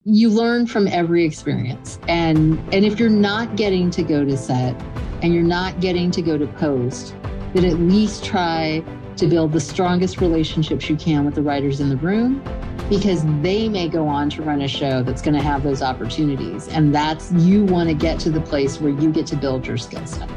you learn from every experience. And if you're not getting to go to set and you're not getting to go to post, then at least try to build the strongest relationships you can with the writers in the room, because they may go on to run a show that's going to have those opportunities. And you want to get to the place where you get to build your skill set.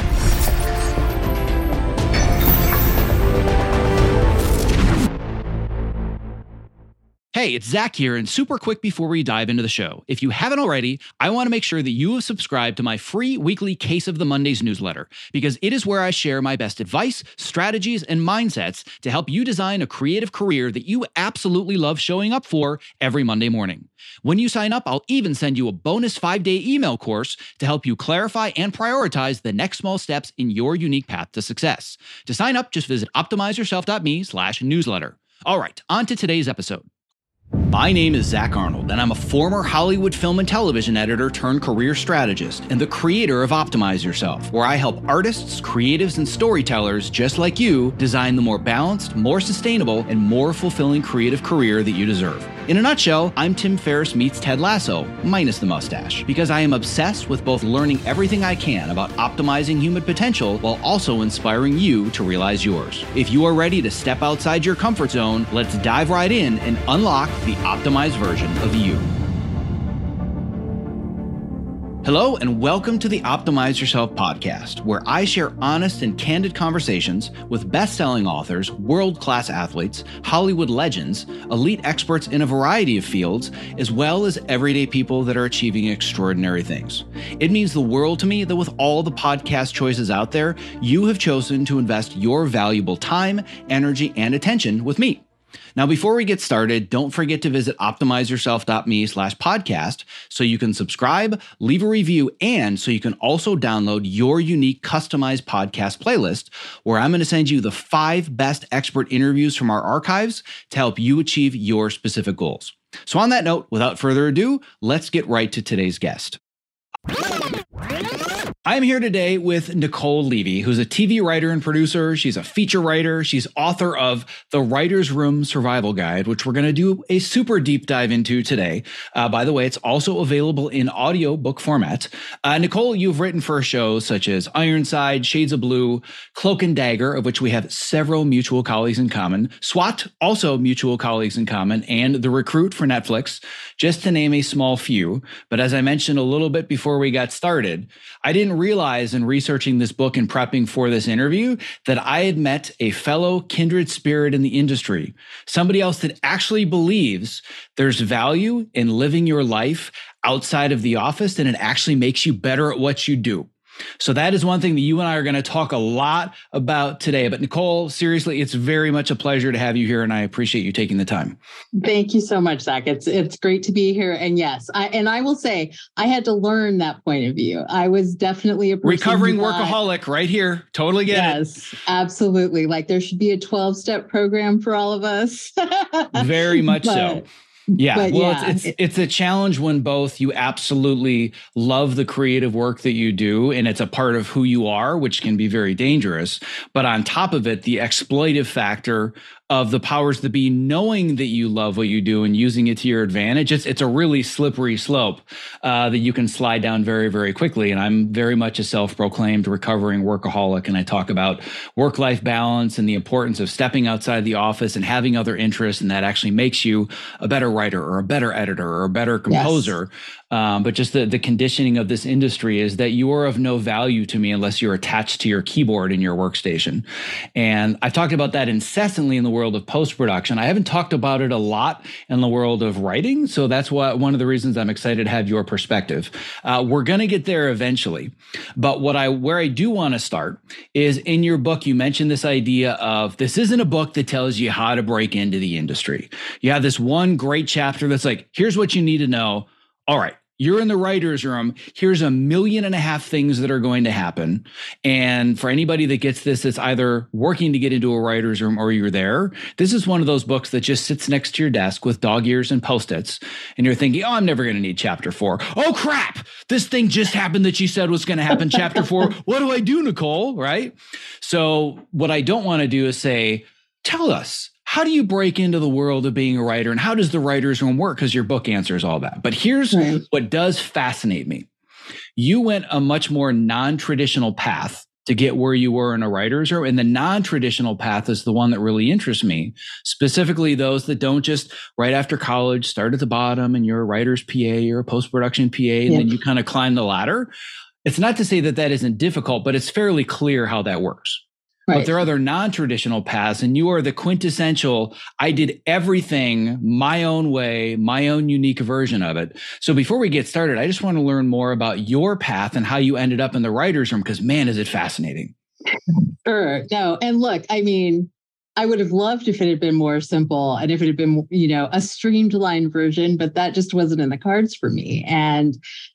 Hey, it's Zach here, and super quick before we dive into the show. If you haven't already, I want to make sure that you have subscribed to my free weekly Case of the Mondays newsletter, because it is where I share my best advice, strategies, and mindsets to help you design a creative career that you absolutely love showing up for every Monday morning. When you sign up, I'll even send you a bonus 5-day email course to help you clarify and prioritize the next small steps in your unique path to success. To sign up, just visit optimizeyourself.me/newsletter. All right, on to today's episode. My name is Zach Arnold, and I'm a former Hollywood film and television editor turned career strategist and the creator of Optimize Yourself, where I help artists, creatives, and storytellers just like you design the more balanced, more sustainable, and more fulfilling creative career that you deserve. In a nutshell, I'm Tim Ferriss meets Ted Lasso, minus the mustache, because I am obsessed with both learning everything I can about optimizing human potential while also inspiring you to realize yours. If you are ready to step outside your comfort zone, let's dive right in and unlock the optimized version of you. Hello, and welcome to the Optimize Yourself podcast, where I share honest and candid conversations with best-selling authors, world-class athletes, Hollywood legends, elite experts in a variety of fields, as well as everyday people that are achieving extraordinary things. It means the world to me that with all the podcast choices out there, you have chosen to invest your valuable time, energy, and attention with me. Now, before we get started, don't forget to visit optimizeyourself.me/podcast so you can subscribe, leave a review, and so you can also download your unique customized podcast playlist, where I'm going to send you the 5 best expert interviews from our archives to help you achieve your specific goals. So on that note, without further ado, let's get right to today's guest. I'm here today with Nicole Levy, who's a TV writer and producer. She's a feature writer. She's author of The Writer's Room Survival Guide, which we're going to do a super deep dive into today. By the way, it's also available in audio book format. Nicole, you've written for shows such as Ironside, Shades of Blue, Cloak and Dagger, of which we have several mutual colleagues in common, SWAT, also mutual colleagues in common, and The Recruit for Netflix, just to name a small few. But as I mentioned a little bit before we got started, I didn't realize in researching this book and prepping for this interview that I had met a fellow kindred spirit in the industry, somebody else that actually believes there's value in living your life outside of the office and it actually makes you better at what you do. So that is one thing that you and I are going to talk a lot about today. But Nicole, seriously, it's very much a pleasure to have you here, and I appreciate you taking the time. Thank you so much, Zach. It's great to be here. And yes, I will say I had to learn that point of view. I was definitely a person recovering workaholic right here. Totally get it. Yes, absolutely. Like there should be a 12-step program for all of us. Very much so. Yeah, well, yeah, it's a challenge when both you absolutely love the creative work that you do and it's a part of who you are, which can be very dangerous. But on top of it, the exploitive factor of the powers that be knowing that you love what you do and using it to your advantage, it's a really slippery slope that you can slide down very, very quickly. And I'm very much a self-proclaimed recovering workaholic. And I talk about work-life balance and the importance of stepping outside the office and having other interests. And that actually makes you a better writer or a better editor or a better composer. Yes. But just the conditioning of this industry is that you are of no value to me unless you're attached to your keyboard in your workstation. And I've talked about that incessantly in the world of post-production. I haven't talked about it a lot in the world of writing. So that's one of the reasons I'm excited to have your perspective. We're going to get there eventually. But where I do want to start is in your book, you mentioned this idea of this isn't a book that tells you how to break into the industry. You have this one great chapter that's like, here's what you need to know. All right, you're in the writer's room. Here's 1.5 million things that are going to happen. And for anybody that gets this, it's either working to get into a writer's room or you're there. This is one of those books that just sits next to your desk with dog ears and Post-its. And you're thinking, oh, I'm never going to need chapter 4. Oh, crap. This thing just happened that you said was going to happen. Chapter 4. What do I do, Nicole? Right? So what I don't want to do is say, tell us, how do you break into the world of being a writer, and how does the writer's room work? Because your book answers all that. But here's what does fascinate me. You went a much more non-traditional path to get where you were in a writer's room. And the non-traditional path is the one that really interests me, specifically those that don't just right after college start at the bottom and you're a writer's PA, you're a post-production PA, and then you kind of climb the ladder. It's not to say that that isn't difficult, but it's fairly clear how that works. But there are other non-traditional paths, and you are the quintessential, I did everything my own way, my own unique version of it. So before we get started, I just want to learn more about your path and how you ended up in the writer's room, because man, is it fascinating. Sure. No. And look, I mean, I would have loved if it had been more simple and if it had been, a streamlined version, but that just wasn't in the cards for me. And,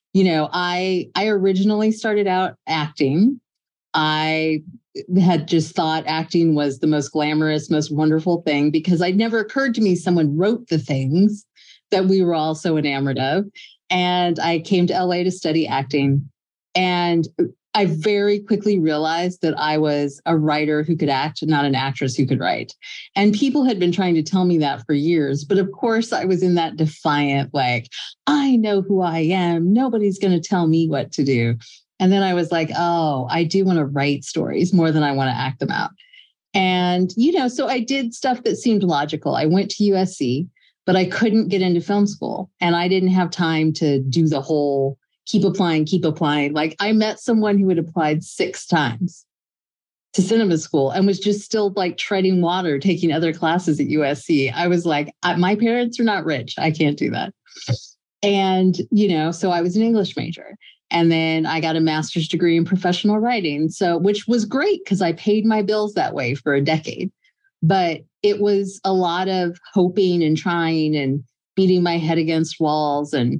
I originally started out acting. I had just thought acting was the most glamorous, most wonderful thing, because it never occurred to me someone wrote the things that we were all so enamored of. And I came to LA to study acting. And I very quickly realized that I was a writer who could act, not an actress who could write. And people had been trying to tell me that for years. But of course, I was in that defiant, I know who I am. Nobody's going to tell me what to do. And then I was like, oh, I do want to write stories more than I want to act them out. And, so I did stuff that seemed logical. I went to USC, but I couldn't get into film school. And I didn't have time to do the whole keep applying. I met someone who had applied 6 times to cinema school and was just still treading water, taking other classes at USC. I was like, my parents are not rich. I can't do that. And, so I was an English major. And then I got a master's degree in professional writing. Which was great because I paid my bills that way for a decade. But it was a lot of hoping and trying and beating my head against walls and,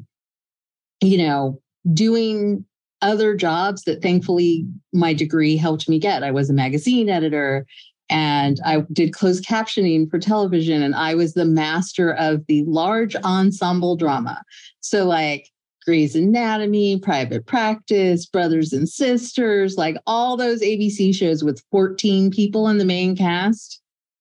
doing other jobs that thankfully my degree helped me get. I was a magazine editor and I did closed captioning for television. And I was the master of the large ensemble drama. So Grey's Anatomy, Private Practice, Brothers and Sisters, all those ABC shows with 14 people in the main cast.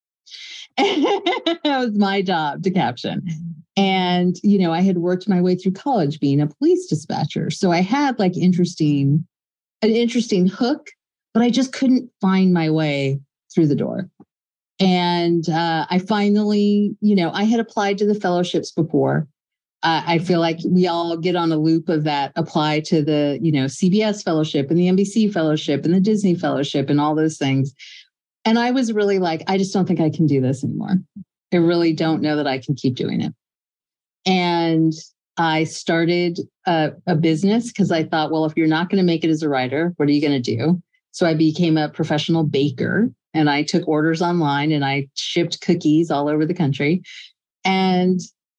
That was my job to caption. And, I had worked my way through college being a police dispatcher. So I had an interesting hook, but I just couldn't find my way through the door. And I finally, I had applied to the fellowships before. I feel like we all get on a loop of that, apply to the, CBS fellowship and the NBC fellowship and the Disney fellowship and all those things. And I was really I just don't think I can do this anymore. I really don't know that I can keep doing it. And I started a business because I thought, well, if you're not going to make it as a writer, what are you going to do? So I became a professional baker and I took orders online and I shipped cookies all over the country. And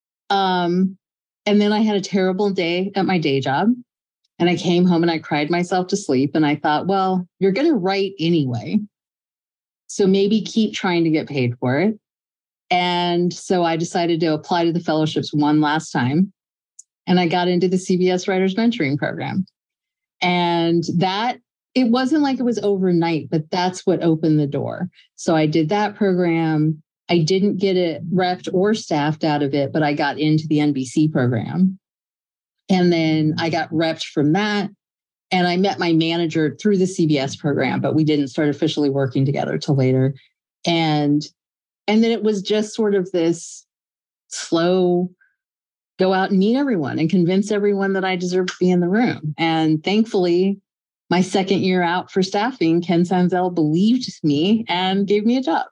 then I had a terrible day at my day job and I came home and I cried myself to sleep. And I thought, well, you're going to write anyway. So maybe keep trying to get paid for it. And so I decided to apply to the fellowships one last time. And I got into the CBS Writers Mentoring Program. And it wasn't like it was overnight, but that's what opened the door. So I did that program. I didn't get it repped or staffed out of it, but I got into the NBC program. And then I got repped from that. And I met my manager through the CBS program, but we didn't start officially working together till later. And then it was just sort of this slow go out and meet everyone and convince everyone that I deserve to be in the room. And thankfully, my second year out for staffing, Ken Sanzel believed me and gave me a job.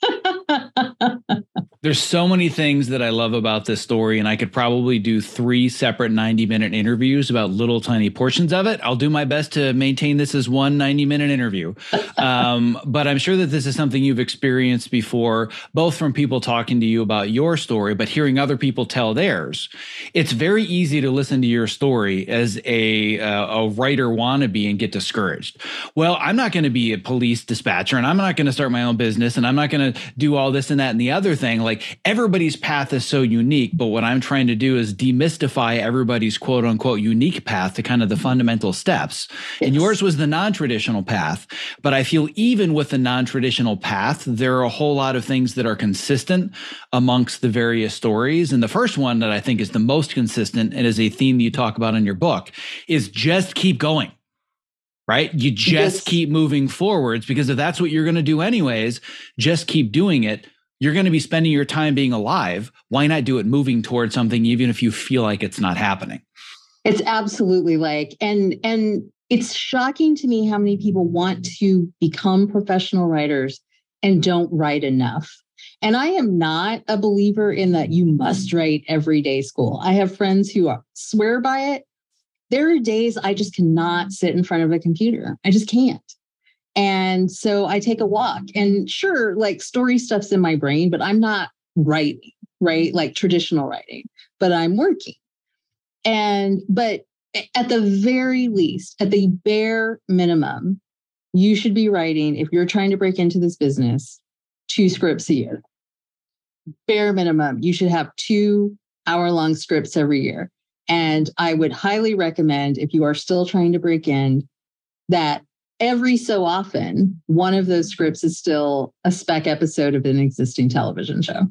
There's so many things that I love about this story, and I could probably do 3 separate 90-minute interviews about little tiny portions of it. I'll do my best to maintain this as one 90-minute interview. But I'm sure that this is something you've experienced before, both from people talking to you about your story, but hearing other people tell theirs. It's very easy to listen to your story as a writer wannabe and get discouraged. Well, I'm not going to be a police dispatcher, and I'm not going to start my own business, and I'm not going to do all this and that and the other thing. Like everybody's path is so unique, but what I'm trying to do is demystify everybody's quote unquote unique path to kind of the fundamental steps. Yes. And yours was the non-traditional path. But I feel even with the non-traditional path, there are a whole lot of things that are consistent amongst the various stories. And the first one that I think is the most consistent and is a theme that you talk about in your book is just keep going. Right? You just keep moving forwards, because if that's what you're going to do anyways, just keep doing it. You're going to be spending your time being alive. Why not do it moving towards something, even if you feel like it's not happening? It's absolutely and it's shocking to me how many people want to become professional writers and don't write enough. And I am not a believer in that you must write every day school. I have friends who swear by it. There are days I just cannot sit in front of a computer. I just can't. And so I take a walk, and sure, like story stuff's in my brain, but I'm not writing, right? Like traditional writing, but I'm working. But at the very least, at the bare minimum, you should be writing, if you're trying to break into this business, 2 scripts a year. Bare minimum, you should have 2-hour-long scripts every year. And I would highly recommend, if you are still trying to break in, that every so often, one of those scripts is still a spec episode of an existing television show.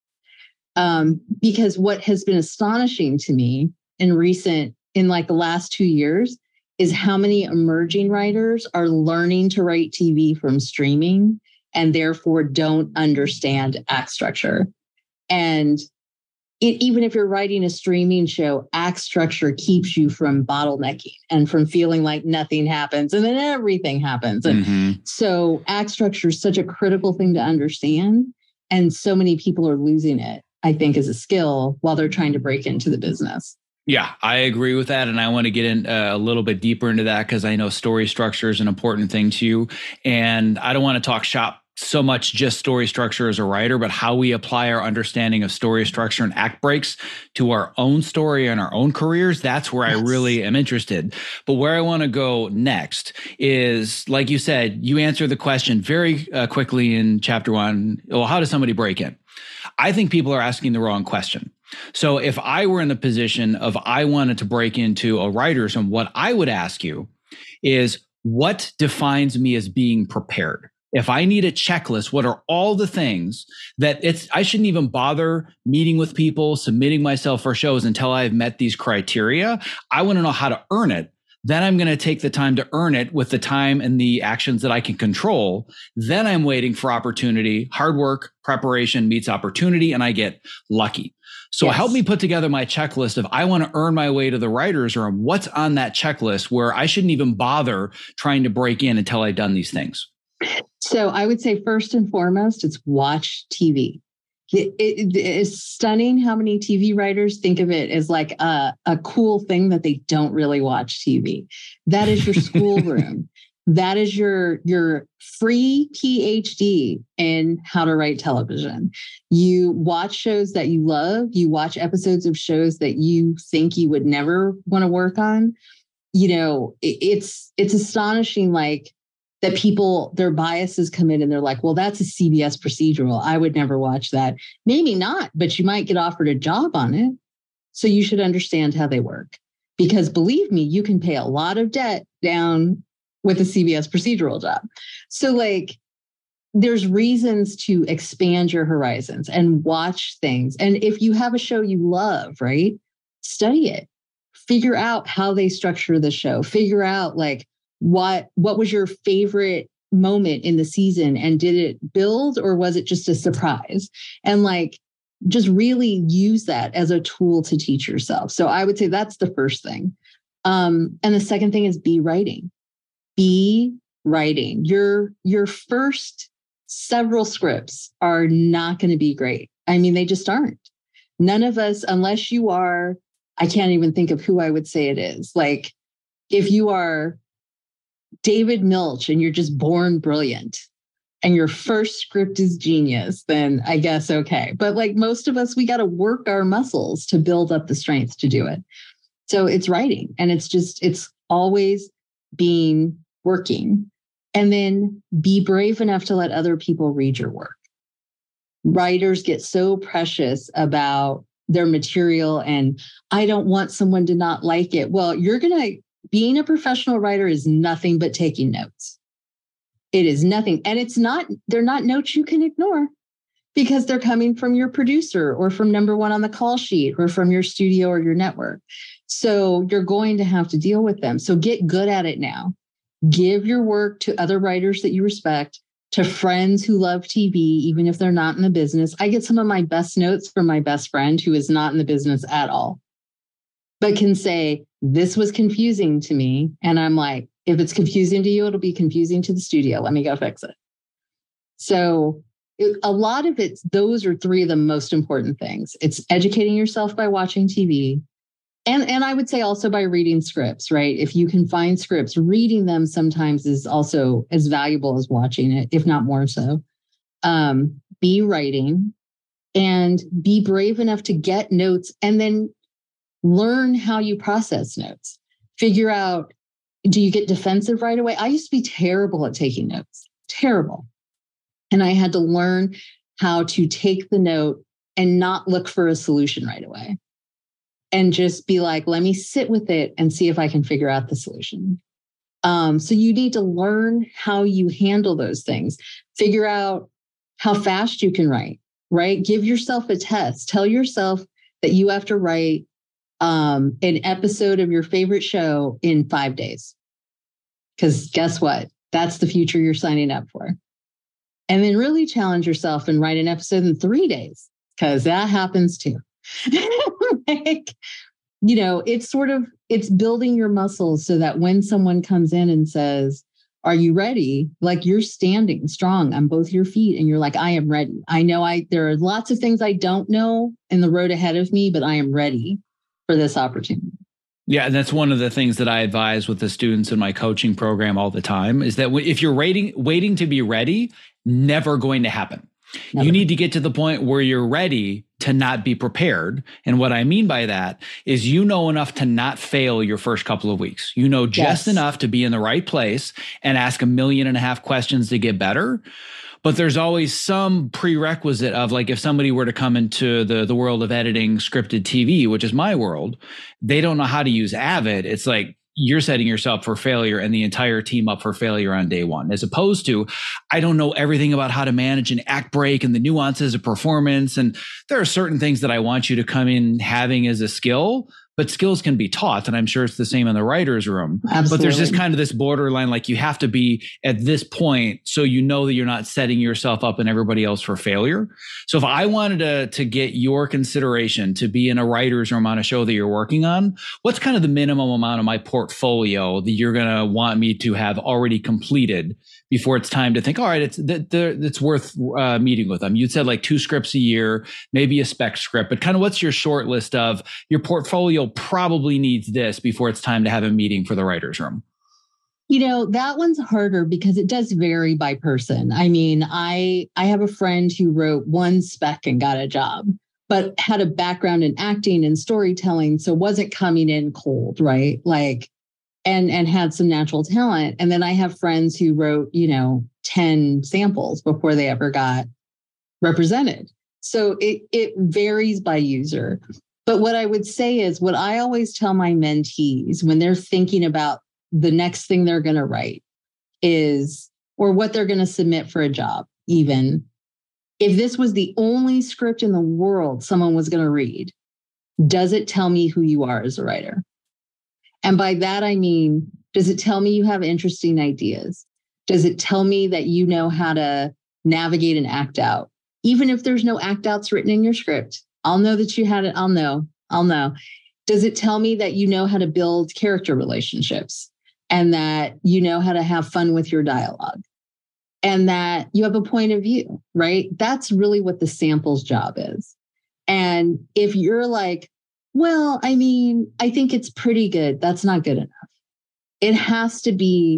Because what has been astonishing to me in like the last 2 years, is how many emerging writers are learning to write TV from streaming and therefore don't understand act structure. And even if you're writing a streaming show, act structure keeps you from bottlenecking and from feeling like nothing happens and then everything happens. And so act structure is such a critical thing to understand. And so many people are losing it, I think, as a skill while they're trying to break into the business. Yeah, I agree with that. And I want to get in a little bit deeper into that, because I know story structure is an important thing to you. And I don't want to talk shop so much just story structure as a writer, but how we apply our understanding of story structure and act breaks to our own story and our own careers. That's where I really am interested. But where I want to go next is, like you said, you answer the question very quickly in chapter 1. Well, how does somebody break in? I think people are asking the wrong question. So if I were in the position of I wanted to break into a writer's room, what I would ask you is, what defines me as being prepared? If I need a checklist, what are all the things that I shouldn't even bother meeting with people, submitting myself for shows until I've met these criteria. I want to know how to earn it. Then I'm going to take the time to earn it with the time and the actions that I can control. Then I'm waiting for opportunity. Hard work, preparation meets opportunity, and I get lucky. So help me put together my checklist of, I want to earn my way to the writer's room. What's on that checklist where I shouldn't even bother trying to break in until I've done these things? So I would say first and foremost, it's watch TV. It is stunning how many TV writers think of it as like a cool thing that they don't really watch TV. That is your schoolroom. That is your free PhD in how to write television. You watch shows that you love. You watch episodes of shows that you think you would never want to work on. You know, it's astonishing, like, that people, their biases come in and they're like, well, that's a CBS procedural. I would never watch that. Maybe not, but you might get offered a job on it. So you should understand how they work. Because believe me, you can pay a lot of debt down with a CBS procedural job. So like, there's reasons to expand your horizons and watch things. And if you have a show you love, right, study it. Figure out how they structure the show. Figure out like, what was your favorite moment in the season, and did it build or was it just a surprise? And like, just really use that as a tool to teach yourself. So I would say that's the first thing. And the second thing is be writing. Be writing. Your first several scripts are not going to be great. I mean, they just aren't. None of us, unless you are, I can't even think of who I would say it is. Like, if you are David Milch and you're just born brilliant and your first script is genius, then I guess okay. But like most of us, we got to work our muscles to build up the strength to do it. So it's writing, and it's always working. And then be brave enough to let other people read your work. writers get so precious about their material and I don't want someone to not like it. Well, being a professional writer is nothing but taking notes. It is nothing. And they're not notes you can ignore because they're coming from your producer or from number one on the call sheet or from your studio or your network. So you're going to have to deal with them. So get good at it now. Give your work to other writers that you respect, to friends who love TV, even if they're not in the business. I get some of my best notes from my best friend who is not in the business at all, but can say, this was confusing to me. And I'm like, if it's confusing to you, it'll be confusing to the studio. Let me go fix it. So a lot of it, those are three of the most important things. It's educating yourself by watching TV. And I would say also by reading scripts, right? If you can find scripts, reading them sometimes is also as valuable as watching it, if not more so. Be writing and be brave enough to get notes and then learn how you process notes. Figure out, do you get defensive right away? I used to be terrible at taking notes, terrible. And I had to learn how to take the note and not look for a solution right away. And just be like, let me sit with it and see if I can figure out the solution. So you need to learn how you handle those things. Figure out how fast you can write, right? Give yourself a test. Tell yourself that you have to write an episode of your favorite show in 5 days. Because guess what? That's the future you're signing up for. And then really challenge yourself and write an episode in 3 days, because that happens too. Like, it's building your muscles so that when someone comes in and says, are you ready? Like, you're standing strong on both your feet and you're like, I am ready. I know there are lots of things I don't know in the road ahead of me, but I am ready for this opportunity. Yeah, and that's one of the things that I advise with the students in my coaching program all the time is that if you're waiting to be ready, never going to happen. Never. You need to get to the point where you're ready to not be prepared. And what I mean by that is you know enough to not fail your first couple of weeks. You know just enough to be in the right place and ask 1.5 million questions to get better. But there's always some prerequisite of, like, if somebody were to come into the world of editing scripted TV, which is my world, they don't know how to use Avid. It's like you're setting yourself for failure and the entire team up for failure on day one, as opposed to, I don't know everything about how to manage an act break and the nuances of performance. And there are certain things that I want you to come in having as a skill, but skills can be taught. And I'm sure it's the same in the writer's room. Absolutely. But there's this kind of this borderline, like you have to be at this point so you know that you're not setting yourself up and everybody else for failure. So if I wanted to get your consideration to be in a writer's room on a show that you're working on, what's kind of the minimum amount of my portfolio that you're going to want me to have already completed before it's time to think, all right, it's worth meeting with them? You'd said like 2 scripts a year, maybe a spec script, but kind of what's your short list of your portfolio probably needs this before it's time to have a meeting for the writer's room? That one's harder because it does vary by person. I mean, I have a friend who wrote 1 spec and got a job, but had a background in acting and storytelling. So wasn't coming in cold, right? Like, and had some natural talent. And then I have friends who wrote, 10 samples before they ever got represented. So it varies by user. But what I would say is, what I always tell my mentees when they're thinking about the next thing they're going to write is, or what they're going to submit for a job, even if this was the only script in the world someone was going to read, does it tell me who you are as a writer? And by that, I mean, does it tell me you have interesting ideas? Does it tell me that you know how to navigate an act out? Even if there's no act outs written in your script, I'll know that you had it. I'll know. Does it tell me that you know how to build character relationships and that you know how to have fun with your dialogue and that you have a point of view, right? That's really what the samples job is. And if you're like, well, I mean, I think it's pretty good, that's not good enough. It has to be,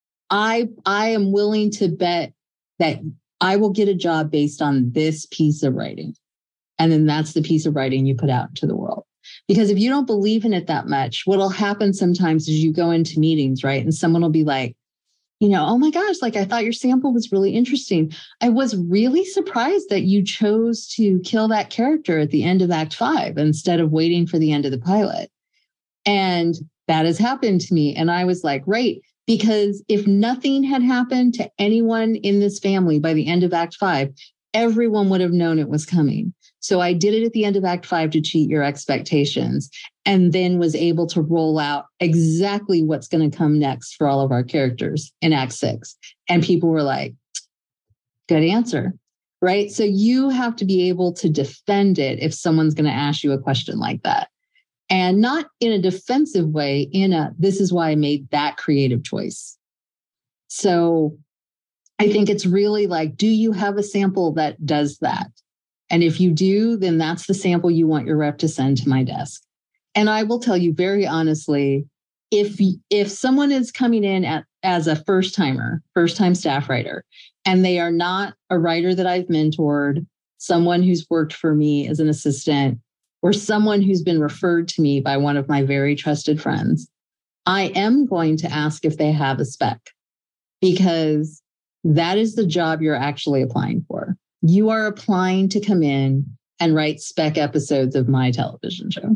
I am willing to bet that I will get a job based on this piece of writing. And then that's the piece of writing you put out into the world. Because if you don't believe in it that much, what'll happen sometimes is you go into meetings, right? And someone will be like, oh my gosh, like I thought your sample was really interesting. I was really surprised that you chose to kill that character at the end of Act 5 instead of waiting for the end of the pilot. And that has happened to me. And I was like, right, because if nothing had happened to anyone in this family by the end of Act 5, everyone would have known it was coming. So I did it at the end of Act 5 to cheat your expectations, and then was able to roll out exactly what's going to come next for all of our characters in Act 6. And people were like, good answer, right? So you have to be able to defend it if someone's going to ask you a question like that. And not in a defensive way, this is why I made that creative choice. So I think it's really like, do you have a sample that does that? And if you do, then that's the sample you want your rep to send to my desk. And I will tell you very honestly, if someone is coming in as a first-time staff writer, and they are not a writer that I've mentored, someone who's worked for me as an assistant, or someone who's been referred to me by one of my very trusted friends, I am going to ask if they have a spec, because that is the job you're actually applying for. You are applying to come in and write spec episodes of my television show.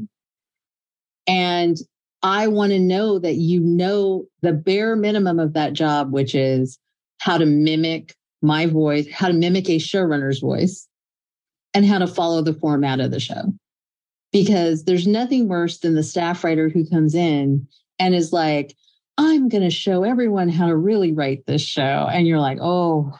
And I want to know that you know the bare minimum of that job, which is how to mimic my voice, how to mimic a showrunner's voice, and how to follow the format of the show. Because there's nothing worse than the staff writer who comes in and is like, I'm going to show everyone how to really write this show. And you're like, oh,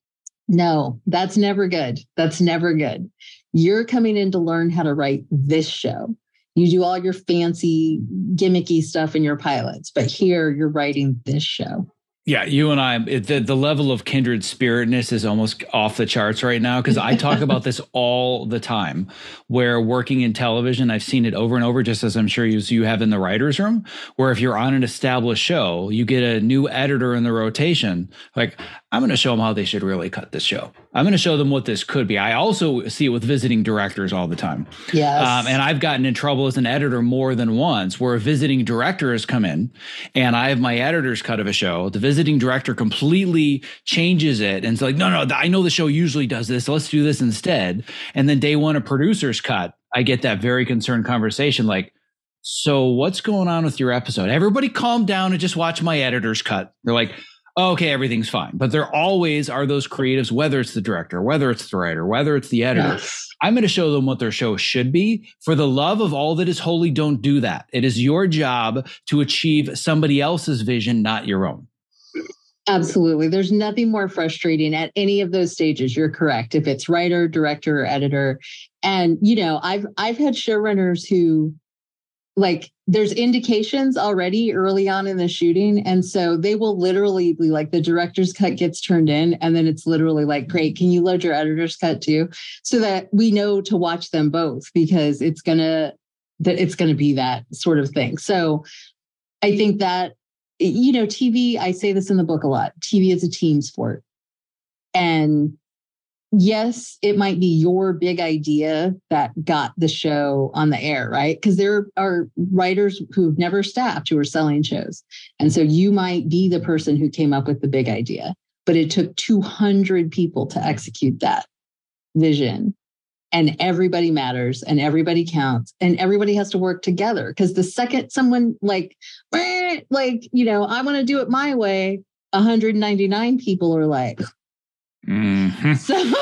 no, that's never good. That's never good. You're coming in to learn how to write this show. You do all your fancy, gimmicky stuff in your pilots, but here you're writing this show. Yeah, you and I, the level of kindred spiritness is almost off the charts right now, because I talk about this all the time, where working in television, I've seen it over and over, just as I'm sure you have in the writer's room, where if you're on an established show, you get a new editor in the rotation, like, I'm going to show them how they should really cut this show. I'm going to show them what this could be. I also see it with visiting directors all the time. Yes. And I've gotten in trouble as an editor more than once, where a visiting director has come in and I have my editor's cut of a show. The visiting director completely changes it and it's like, no, I know the show usually does this, so let's do this instead. And then day one, a producer's cut, I get that very concerned conversation like, so what's going on with your episode? Everybody calm down and just watch my editor's cut. They're like, okay, everything's fine. But there always are those creatives, whether it's the director, whether it's the writer, whether it's the editor. Yes. I'm going to show them what their show should be. For the love of all that is holy, don't do that. It is your job to achieve somebody else's vision, not your own. Absolutely. There's nothing more frustrating at any of those stages. You're correct. If it's writer, director, or editor. And, I've had showrunners who, like, there's indications already early on in the shooting. And so they will literally be like, the director's cut gets turned in. And then it's literally like, great, can you load your editor's cut too? So that we know to watch them both, because it's going to be that sort of thing. So I think that, TV, I say this in the book a lot, TV is a team sport. And yes, it might be your big idea that got the show on the air, right? Because there are writers who've never staffed who are selling shows. And so you might be the person who came up with the big idea, but it took 200 people to execute that vision. And everybody matters and everybody counts and everybody has to work together. Because the second someone I want to do it my way, 199 people are like, mm-hmm.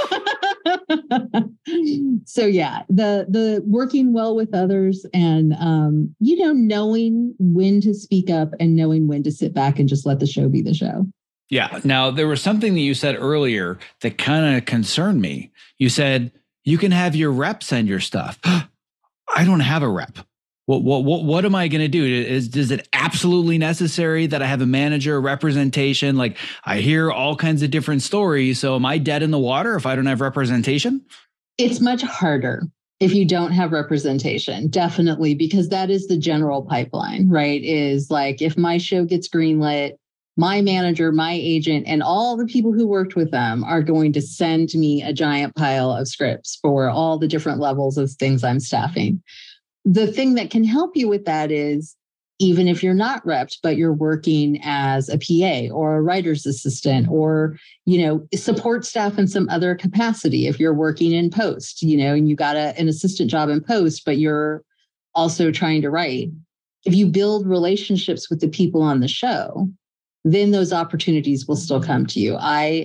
So yeah, the working well with others and, knowing when to speak up and knowing when to sit back and just let the show be the show. Yeah. Now, there was something that you said earlier that kind of concerned me. You said, you can have your rep send your stuff. I don't have a rep. What am I going to do? Is it absolutely necessary that I have a manager representation? Like, I hear all kinds of different stories. So am I dead in the water if I don't have representation? It's much harder if you don't have representation, definitely, because that is the general pipeline, right? Is like, if my show gets greenlit, my manager, my agent, and all the people who worked with them are going to send me a giant pile of scripts for all the different levels of things I'm staffing. The thing that can help you with that is even if you're not repped, but you're working as a PA or a writer's assistant or, support staff in some other capacity. If you're working in post, and you got an assistant job in post, but you're also trying to write. If you build relationships with the people on the show, then those opportunities will still come to you. I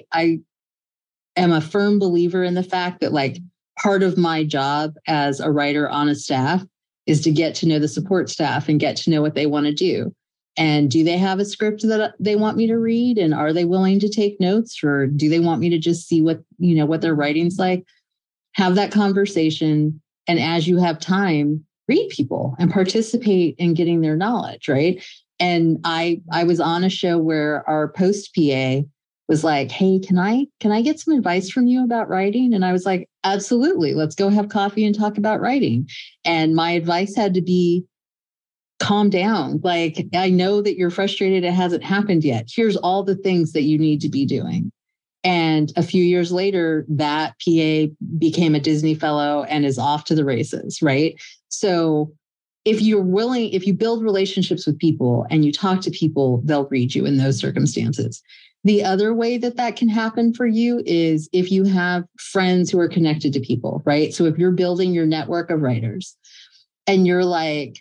am a firm believer in the fact that like part of my job as a writer on a staff is to get to know the support staff and get to know what they want to do. And do they have a script that they want me to read? And are they willing to take notes, or do they want me to just see what their writing's like? Have that conversation. And as you have time, read people and participate in getting their knowledge, right? And I was on a show where our post PA was like, hey, can I get some advice from you about writing? And I was like, absolutely. Let's go have coffee and talk about writing. And my advice had to be, calm down. Like, I know that you're frustrated. It hasn't happened yet. Here's all the things that you need to be doing. And a few years later, that PA became a Disney fellow and is off to the races, right? So if you build relationships with people and you talk to people, they'll read you in those circumstances. The other way that can happen for you is if you have friends who are connected to people, right? So if you're building your network of writers and you're like,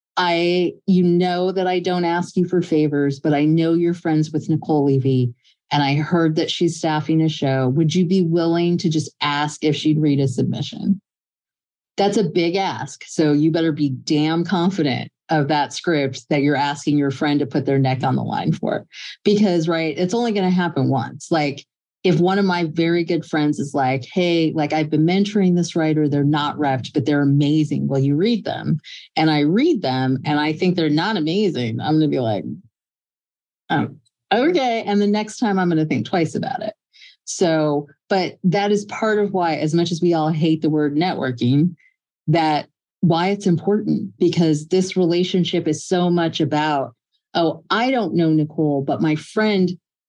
that I don't ask you for favors, but I know you're friends with Nicole Levy, and I heard that she's staffing a show. Would you be willing to just ask if she'd read a submission? That's a big ask. So you better be damn confident of that script that you're asking your friend to put their neck on the line for. Because, right, it's only going to happen once. Like, if one of my very good friends is like, hey, like I've been mentoring this writer, they're not repped, but they're amazing. Will you read them? And I read them and I think they're not amazing. I'm going to be like, oh, okay. And the next time I'm going to think twice about it. So, but that is part of why, as much as we all hate the word networking, that why it's important, because this relationship is so much about, oh, I don't know Nicole, but my friend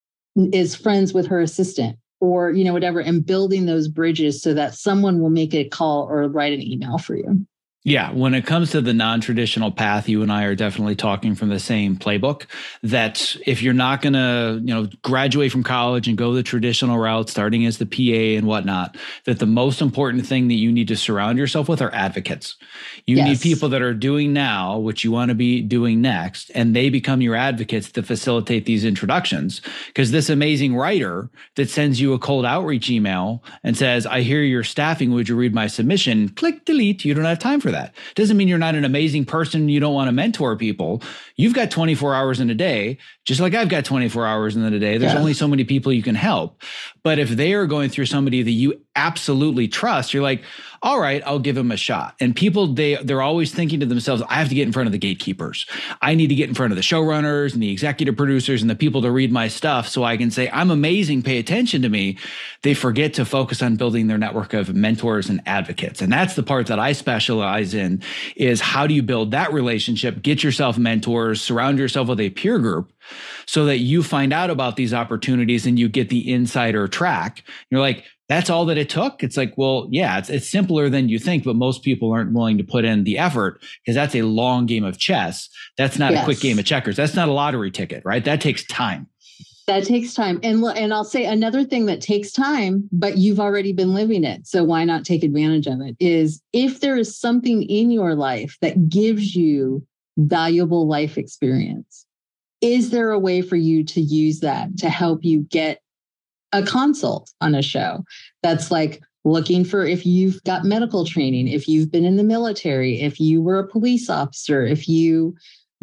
is friends with her assistant or, whatever, and building those bridges so that someone will make a call or write an email for you. Yeah, when it comes to the non-traditional path, you and I are definitely talking from the same playbook. That if you're not going to, graduate from college and go the traditional route, starting as the PA and whatnot, that the most important thing that you need to surround yourself with are advocates. You need people that are doing now what you want to be doing next, and they become your advocates to facilitate these introductions. Because this amazing writer that sends you a cold outreach email and says, I hear you're staffing, would you read my submission? Click delete. You don't have time for that. Doesn't mean you're not an amazing person. You don't want to mentor people. You've got 24 hours in a day, just like I've got 24 hours in a day. There's only so many people you can help. But if they are going through somebody that you absolutely trust, you're like, all right, I'll give them a shot. And people, they're always thinking to themselves, I have to get in front of the gatekeepers. I need to get in front of the showrunners and the executive producers and the people to read my stuff so I can say, I'm amazing, pay attention to me. They forget to focus on building their network of mentors and advocates. And that's the part that I specialize in, is how do you build that relationship, get yourself mentors, surround yourself with a peer group so that you find out about these opportunities and you get the insider track. You're like, that's all that it took. It's like, well, yeah, it's simpler than you think, but most people aren't willing to put in the effort because that's a long game of chess. That's not a quick game of checkers. That's not a lottery ticket, right? That takes time. That takes time. And I'll say another thing that takes time, but you've already been living it. So why not take advantage of it, is if there is something in your life that gives you valuable life experience, is there a way for you to use that to help you get a consult on a show? That's like looking for if you've got medical training, if you've been in the military, if you were a police officer, if you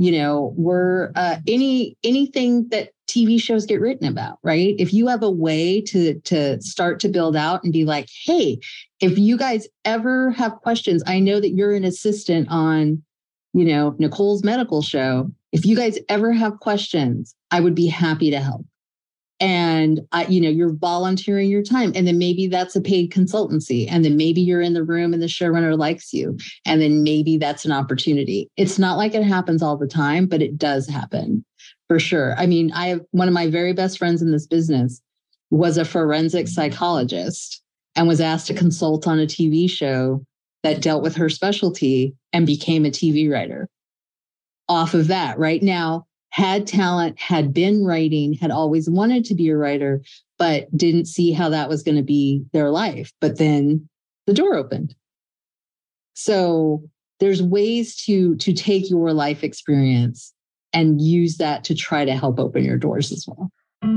were anything that TV shows get written about, right? If you have a way to start to build out and be like, hey, if you guys ever have questions, I know that you're an assistant on, Nicole's medical show. If you guys ever have questions, I would be happy to help. And, you're volunteering your time. And then maybe that's a paid consultancy. And then maybe you're in the room and the showrunner likes you. And then maybe that's an opportunity. It's not like it happens all the time, but it does happen for sure. I mean, I have one of my very best friends in this business was a forensic psychologist and was asked to consult on a TV show that dealt with her specialty and became a TV writer off of that right now, had talent, had been writing, had always wanted to be a writer, but didn't see how that was going to be their life. But then the door opened. So there's ways to take your life experience and use that to try to help open your doors as well.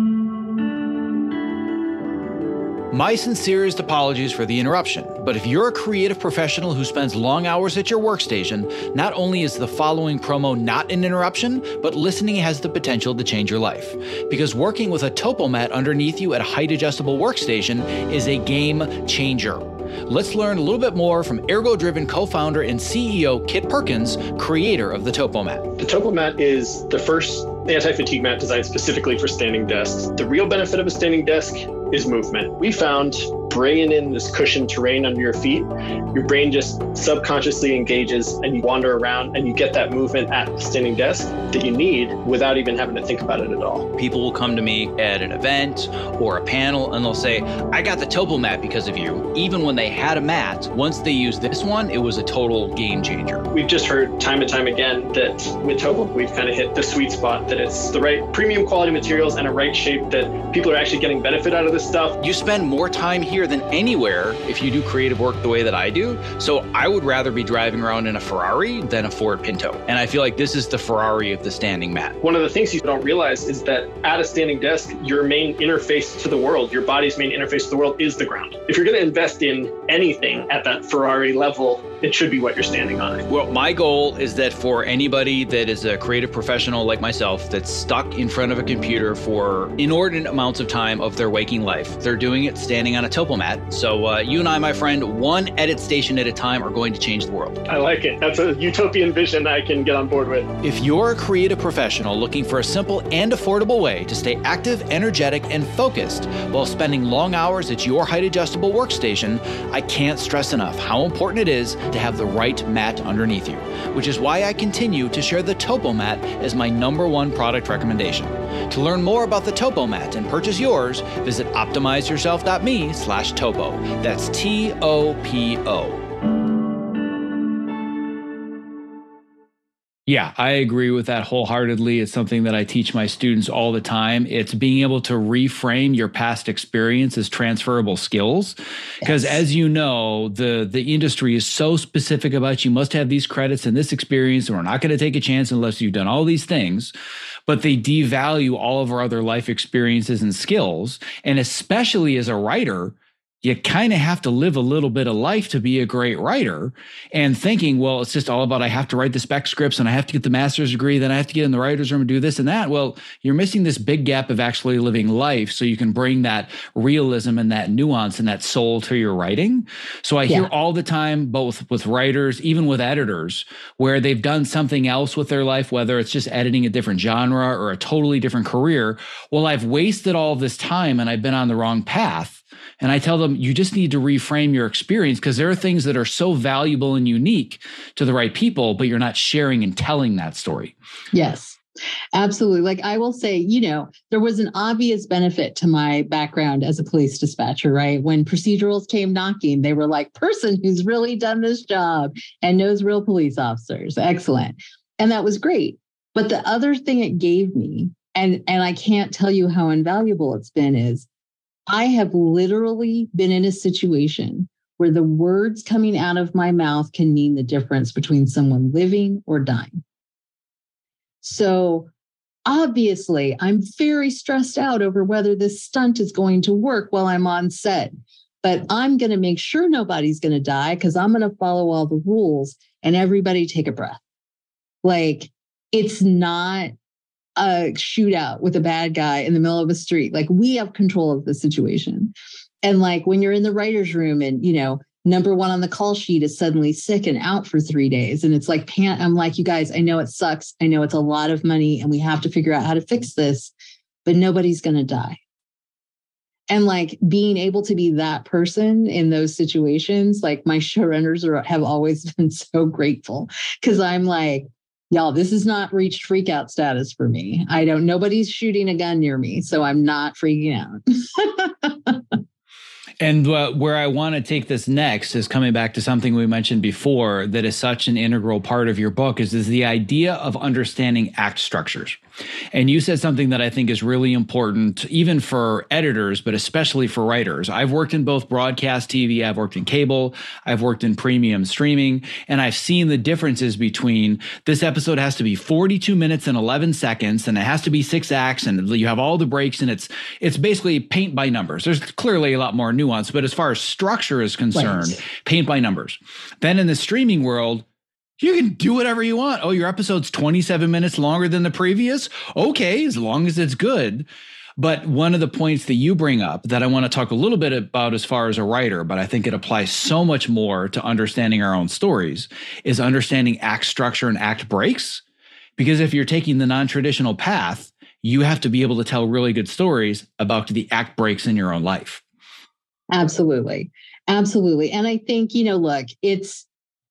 My sincerest apologies for the interruption, but if you're a creative professional who spends long hours at your workstation, not only is the following promo not an interruption, but listening has the potential to change your life. Because working with a TopoMat underneath you at a height-adjustable workstation is a game changer. Let's learn a little bit more from Ergo-Driven co-founder and CEO Kit Perkins, creator of the TopoMat. The TopoMat is the first anti-fatigue mat designed specifically for standing desks. The real benefit of a standing desk is movement. We found bringing in this cushioned terrain under your feet, your brain just subconsciously engages and you wander around and you get that movement at the standing desk that you need without even having to think about it at all. People will come to me at an event or a panel and they'll say, I got the TopoMat because of you. Even when they had a mat, once they used this one, it was a total game changer. We've just heard time and time again that with Topo, we've kind of hit the sweet spot, that it's the right premium quality materials and a right shape that people are actually getting benefit out of this stuff. You spend more time here than anywhere if you do creative work the way that I do. So I would rather be driving around in a Ferrari than a Ford Pinto. And I feel like this is the Ferrari of the standing mat. One of the things you don't realize is that at a standing desk, your main interface to the world, your body's main interface to the world is the ground. If you're going to invest in anything at that Ferrari level, it should be what you're standing on. Well, my goal is that for anybody that is a creative professional like myself that's stuck in front of a computer for inordinate amounts of time of their waking life, they're doing it standing on a TopoMat. So you and I, my friend, one edit station at a time are going to change the world. I like it. That's a utopian vision I can get on board with. If you're a creative professional looking for a simple and affordable way to stay active, energetic, and focused while spending long hours at your height-adjustable workstation, I can't stress enough how important it is to have the right mat underneath you, which is why I continue to share the TopoMat as my #1 product recommendation. To learn more about the TopoMat and purchase yours, visit optimizeyourself.me/topo. That's TOPO. Yeah, I agree with that wholeheartedly. It's something that I teach my students all the time. It's being able to reframe your past experience as transferable skills. Because as you know, the industry is so specific about you must have these credits and this experience, and we're not going to take a chance unless you've done all these things. But they devalue all of our other life experiences and skills. And especially as a writer, you kind of have to live a little bit of life to be a great writer, and thinking, well, it's just all about I have to write the spec scripts and I have to get the master's degree, then I have to get in the writer's room and do this and that. Well, you're missing this big gap of actually living life so you can bring that realism and that nuance and that soul to your writing. So I hear all the time, both with writers, even with editors, where they've done something else with their life, whether it's just editing a different genre or a totally different career. Well, I've wasted all this time and I've been on the wrong path. And I tell them, you just need to reframe your experience, because there are things that are so valuable and unique to the right people, but you're not sharing and telling that story. Yes, absolutely. Like I will say, there was an obvious benefit to my background as a police dispatcher, right? When procedurals came knocking, they were like, person who's really done this job and knows real police officers. Excellent. And that was great. But the other thing it gave me, and I can't tell you how invaluable it's been, is I have literally been in a situation where the words coming out of my mouth can mean the difference between someone living or dying. So obviously, I'm very stressed out over whether this stunt is going to work while I'm on set. But I'm going to make sure nobody's going to die because I'm going to follow all the rules, and everybody take a breath. Like, it's not a shootout with a bad guy in the middle of a street. Like, we have control of the situation. And like when you're in the writer's room and, number one on the call sheet is suddenly sick and out for 3 days. And it's like, I'm like, you guys, I know it sucks. I know it's a lot of money and we have to figure out how to fix this, but nobody's going to die. And like being able to be that person in those situations, like my showrunners have always been so grateful, because I'm like, y'all, this has not reached freak out status for me. Nobody's shooting a gun near me, so I'm not freaking out. And where I want to take this next is coming back to something we mentioned before that is such an integral part of your book is the idea of understanding act structures. And you said something that I think is really important, even for editors, but especially for writers. I've worked in both broadcast TV, I've worked in cable, I've worked in premium streaming, and I've seen the differences between this episode has to be 42 minutes and 11 seconds, and it has to be 6 acts, and you have all the breaks, and it's basically paint by numbers. There's clearly a lot more nuance, but as far as structure is concerned, right, paint by numbers. Then in the streaming world, you can do whatever you want. Oh, your episode's 27 minutes longer than the previous? Okay, as long as it's good. But one of the points that you bring up that I want to talk a little bit about as far as a writer, but I think it applies so much more to understanding our own stories, is understanding act structure and act breaks. Because if you're taking the non-traditional path, you have to be able to tell really good stories about the act breaks in your own life. Absolutely. Absolutely. And I think, look, it's,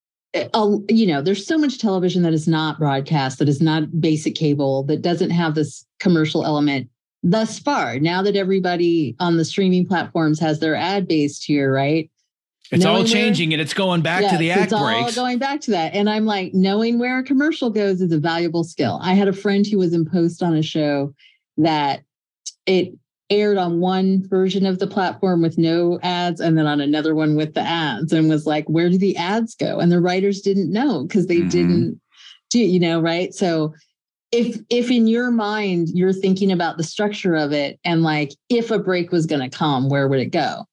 there's so much television that is not broadcast, that is not basic cable, that doesn't have this commercial element thus far. Now that everybody on the streaming platforms has their ad-based here, right? It's all changing and it's going back to the act breaks. It's all going back to that. And I'm like, knowing where a commercial goes is a valuable skill. I had a friend who was in post on a show that it aired on one version of the platform with no ads and then on another one with the ads, and was like, where do the ads go? And the writers didn't know because they didn't do, right? So if in your mind, you're thinking about the structure of it and like, if a break was going to come, where would it go?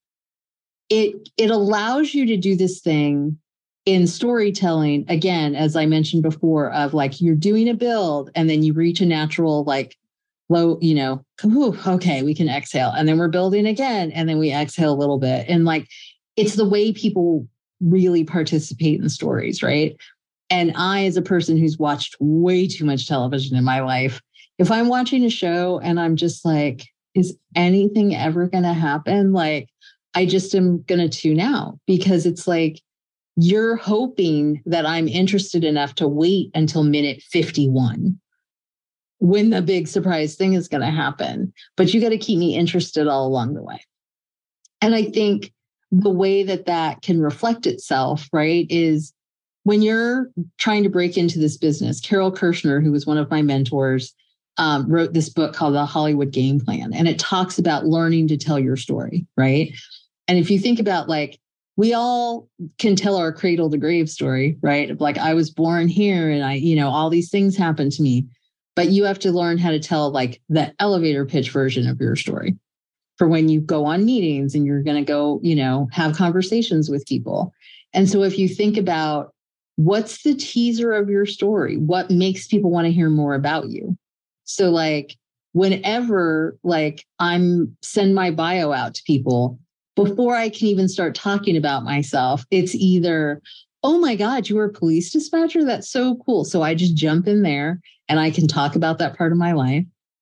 It allows you to do this thing in storytelling, again, as I mentioned before, of like, you're doing a build and then you reach a natural, like, low, okay, we can exhale. And then we're building again. And then we exhale a little bit. And like, it's the way people really participate in stories, right? And I, as a person who's watched way too much television in my life, if I'm watching a show and I'm just like, is anything ever going to happen? Like, I just am going to tune out, because it's like, you're hoping that I'm interested enough to wait until minute 51. When the big surprise thing is going to happen, but you got to keep me interested all along the way. And I think the way that can reflect itself, right, is when you're trying to break into this business. Carol Kirshner, who was one of my mentors, wrote this book called The Hollywood Game Plan, and it talks about learning to tell your story, right? And if you think about, like, we all can tell our cradle to grave story, right? Of like, I was born here and all these things happened to me. But you have to learn how to tell like the elevator pitch version of your story for when you go on meetings and you're going to go, have conversations with people. And so if you think about what's the teaser of your story, what makes people want to hear more about you? So like whenever like I'm send my bio out to people, before I can even start talking about myself, it's either, oh my God, you were a police dispatcher? That's so cool. So I just jump in there and I can talk about that part of my life.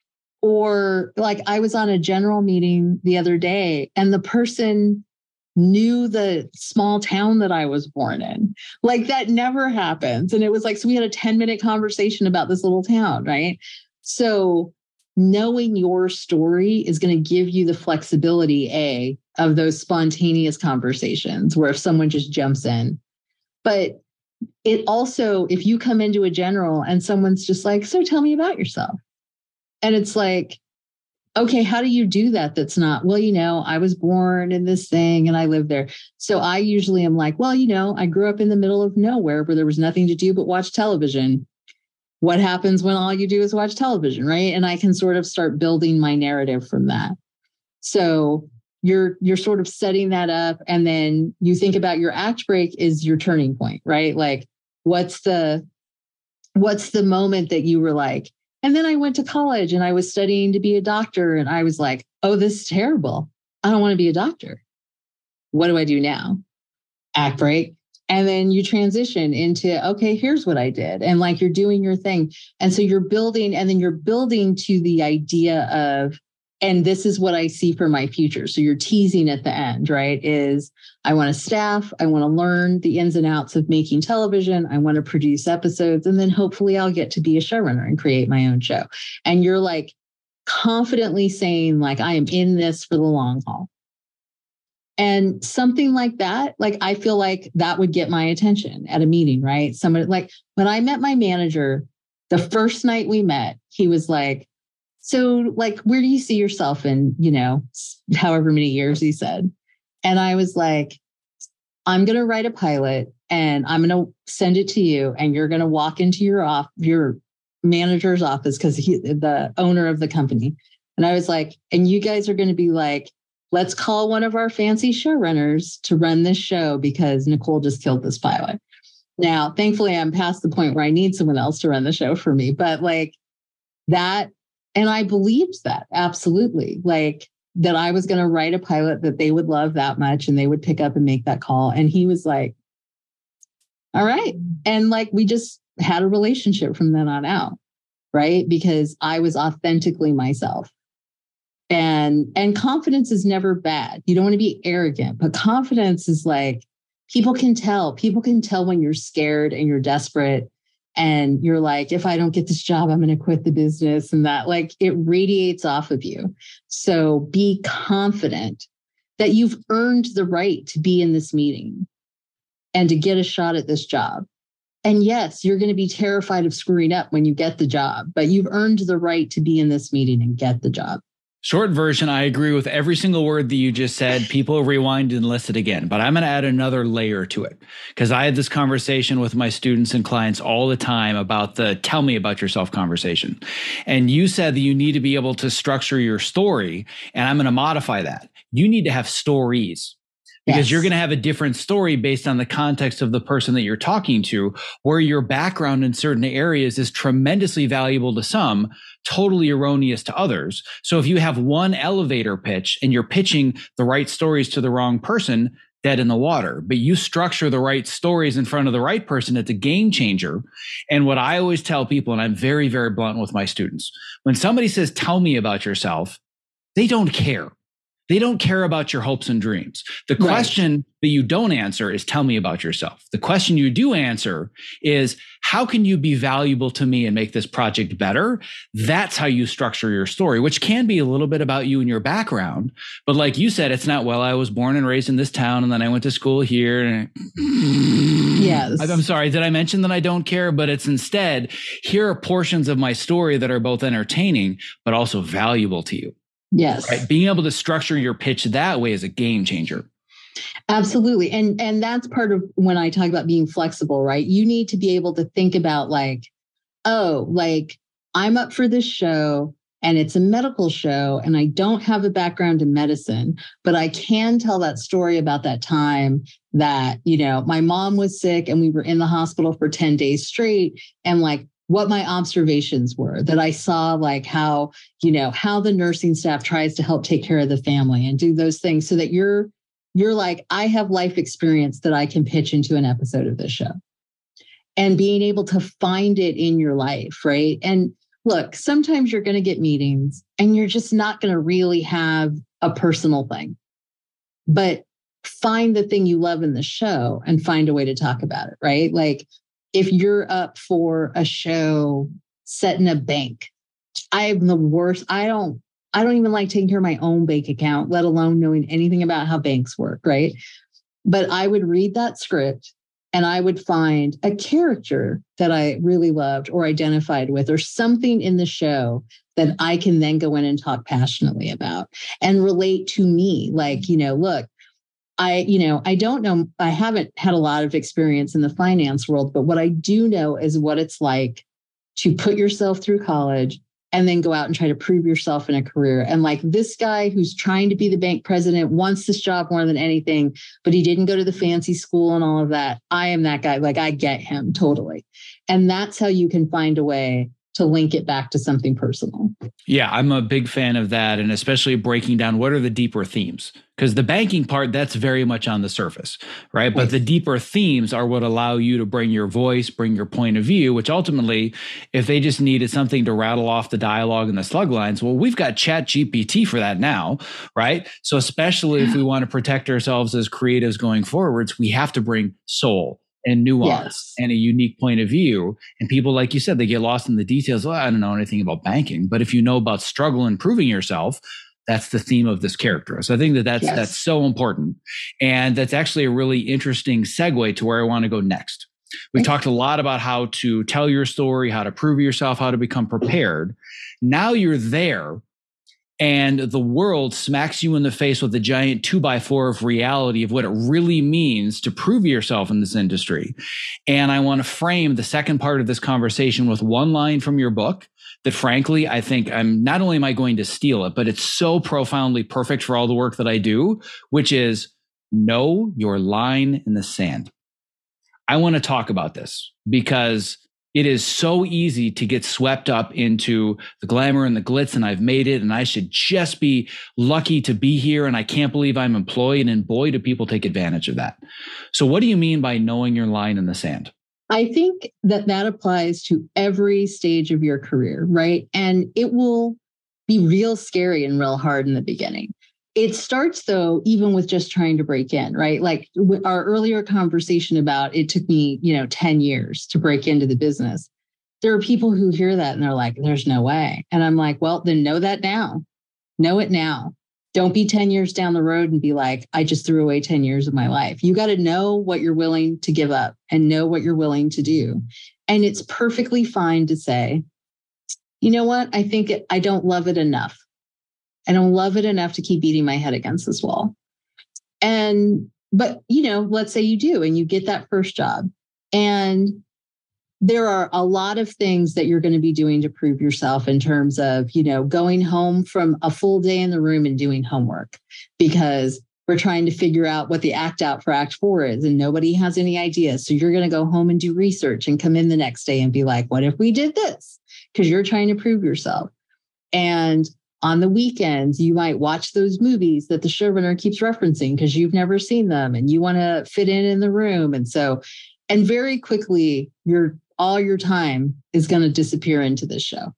Or like I was on a general meeting the other day and the person knew the small town that I was born in. Like that never happens. And it was like, so we had a 10-minute conversation about this little town, right? So knowing your story is going to give you the flexibility, of those spontaneous conversations where if someone just jumps in. But it also, if you come into a general and someone's just like, so tell me about yourself. And it's like, okay, how do you do that? That's not, well, I was born in this thing and I lived there. So I usually am like, well, I grew up in the middle of nowhere where there was nothing to do but watch television. What happens when all you do is watch television, right? And I can sort of start building my narrative from that. So you're sort of setting that up. And then you think about your act break is your turning point, right? Like, what's the moment that you were like, and then I went to college and I was studying to be a doctor. And I was like, oh, this is terrible. I don't want to be a doctor. What do I do now? Act break. And then you transition into, okay, here's what I did. And like, you're doing your thing. And so you're building, and then you're building to the idea of, and this is what I see for my future. So you're teasing at the end, right? Is I want to staff, I want to learn the ins and outs of making television. I want to produce episodes. And then hopefully I'll get to be a showrunner and create my own show. And you're like confidently saying like, I am in this for the long haul. And something like that, like, I feel like that would get my attention at a meeting, right? Somebody, like, when I met my manager, the first night we met, he was like, so, like, where do you see yourself in, however many years, he said. And I was like, I'm going to write a pilot and I'm going to send it to you, and you're going to walk into your manager's office, because he's the owner of the company. And I was like, and you guys are going to be like, let's call one of our fancy showrunners to run this show because Nicole just killed this pilot. Now, thankfully, I'm past the point where I need someone else to run the show for me. But like that, and I believed that absolutely, like that I was going to write a pilot that they would love that much and they would pick up and make that call. And he was like, all right. And like, we just had a relationship from then on out, right? Because I was authentically myself. And confidence is never bad. You don't want to be arrogant, but confidence is like, people can tell when you're scared and you're desperate and you're like, if I don't get this job, I'm going to quit the business, and that, like, it radiates off of you. So be confident that you've earned the right to be in this meeting and to get a shot at this job. And yes, you're going to be terrified of screwing up when you get the job, but you've earned the right to be in this meeting and get the job. Short version, I agree with every single word that you just said. People rewind and listen again, but I'm going to add another layer to it, because I had this conversation with my students and clients all the time about the tell me about yourself conversation. And you said that you need to be able to structure your story, and I'm going to modify that. You need to have stories. Because you're going to have a different story based on the context of the person that you're talking to, where your background in certain areas is tremendously valuable to some, totally erroneous to others. So if you have one elevator pitch and you're pitching the right stories to the wrong person, dead in the water. But you structure the right stories in front of the right person, it's a game changer. And what I always tell people, and I'm very, very blunt with my students, when somebody says, tell me about yourself, they don't care. They don't care about your hopes and dreams. The question that you don't answer is tell me about yourself. The question you do answer is, how can you be valuable to me and make this project better? That's how you structure your story, which can be a little bit about you and your background. But like you said, it's not, well, I was born and raised in this town and then I went to school here. Yes. I'm sorry. Did I mention that I don't care? But it's instead, here are portions of my story that are both entertaining, but also valuable to you. Yes. Right? Being able to structure your pitch that way is a game changer. Absolutely. And that's part of when I talk about being flexible, right? You need to be able to think about like, oh, like I'm up for this show and it's a medical show and I don't have a background in medicine, but I can tell that story about that time that, my mom was sick and we were in the hospital for 10 days straight, and like what my observations were, that I saw like how the nursing staff tries to help take care of the family and do those things, so that you're like, I have life experience that I can pitch into an episode of this show, and being able to find it in your life. Right. And look, sometimes you're going to get meetings and you're just not going to really have a personal thing, but find the thing you love in the show and find a way to talk about it. Right. Like, if you're up for a show set in a bank, I'm the worst. I don't even like taking care of my own bank account, let alone knowing anything about how banks work, right? But I would read that script and I would find a character that I really loved or identified with, or something in the show that I can then go in and talk passionately about and relate to me. Like, look, I don't know, I haven't had a lot of experience in the finance world, but what I do know is what it's like to put yourself through college and then go out and try to prove yourself in a career. And like this guy who's trying to be the bank president wants this job more than anything, but he didn't go to the fancy school and all of that. I am that guy. Like, I get him totally. And that's how you can find a way to link it back to something personal. Yeah, I'm a big fan of that. And especially breaking down what are the deeper themes, because the banking part, that's very much on the surface, right? But the deeper themes are what allow you to bring your voice, bring your point of view, which ultimately, if they just needed something to rattle off the dialogue and the slug lines, well, we've got ChatGPT for that now, right? So especially if we want to protect ourselves as creatives going forwards, we have to bring soul and nuance and a unique point of view. And people, like you said, they get lost in the details. Well, I don't know anything about banking, but if you know about struggle and proving yourself, That's the theme of this character. So I think that's Yes. that's so important. And that's actually a really interesting segue to where I want to go next. We talked a lot about how to tell your story, how to prove yourself, how to become prepared. Now you're there and the world smacks you in the face with a giant 2x4 of reality of what it really means to prove yourself in this industry. And I want to frame the second part of this conversation with one line from your book that, frankly, I think not only am I going to steal it, but it's so profoundly perfect for all the work that I do, which is know your line in the sand. I want to talk about this because it is so easy to get swept up into the glamour and the glitz, and I've made it, and I should just be lucky to be here, and I can't believe I'm employed, and boy, do people take advantage of that. So what do you mean by knowing your line in the sand? I think that applies to every stage of your career, right? And it will be real scary and real hard in the beginning. It starts, though, even with just trying to break in, right? Like our earlier conversation about it took me, 10 years to break into the business. There are people who hear that and they're like, there's no way. And I'm like, well, then know that now. Know it now. Don't be 10 years down the road and be like, I just threw away 10 years of my life. You got to know what you're willing to give up and know what you're willing to do. And it's perfectly fine to say, you know what? I think I don't love it enough. I don't love it enough to keep beating my head against this wall. But let's say you do, and you get that first job. And there are a lot of things that you're going to be doing to prove yourself in terms of, going home from a full day in the room and doing homework because we're trying to figure out what the act out for Act 4 is and nobody has any ideas. So you're going to go home and do research and come in the next day and be like, what if we did this? Because you're trying to prove yourself. And on the weekends, you might watch those movies that the showrunner keeps referencing because you've never seen them and you want to fit in the room. And very quickly, all your time is going to disappear into this show.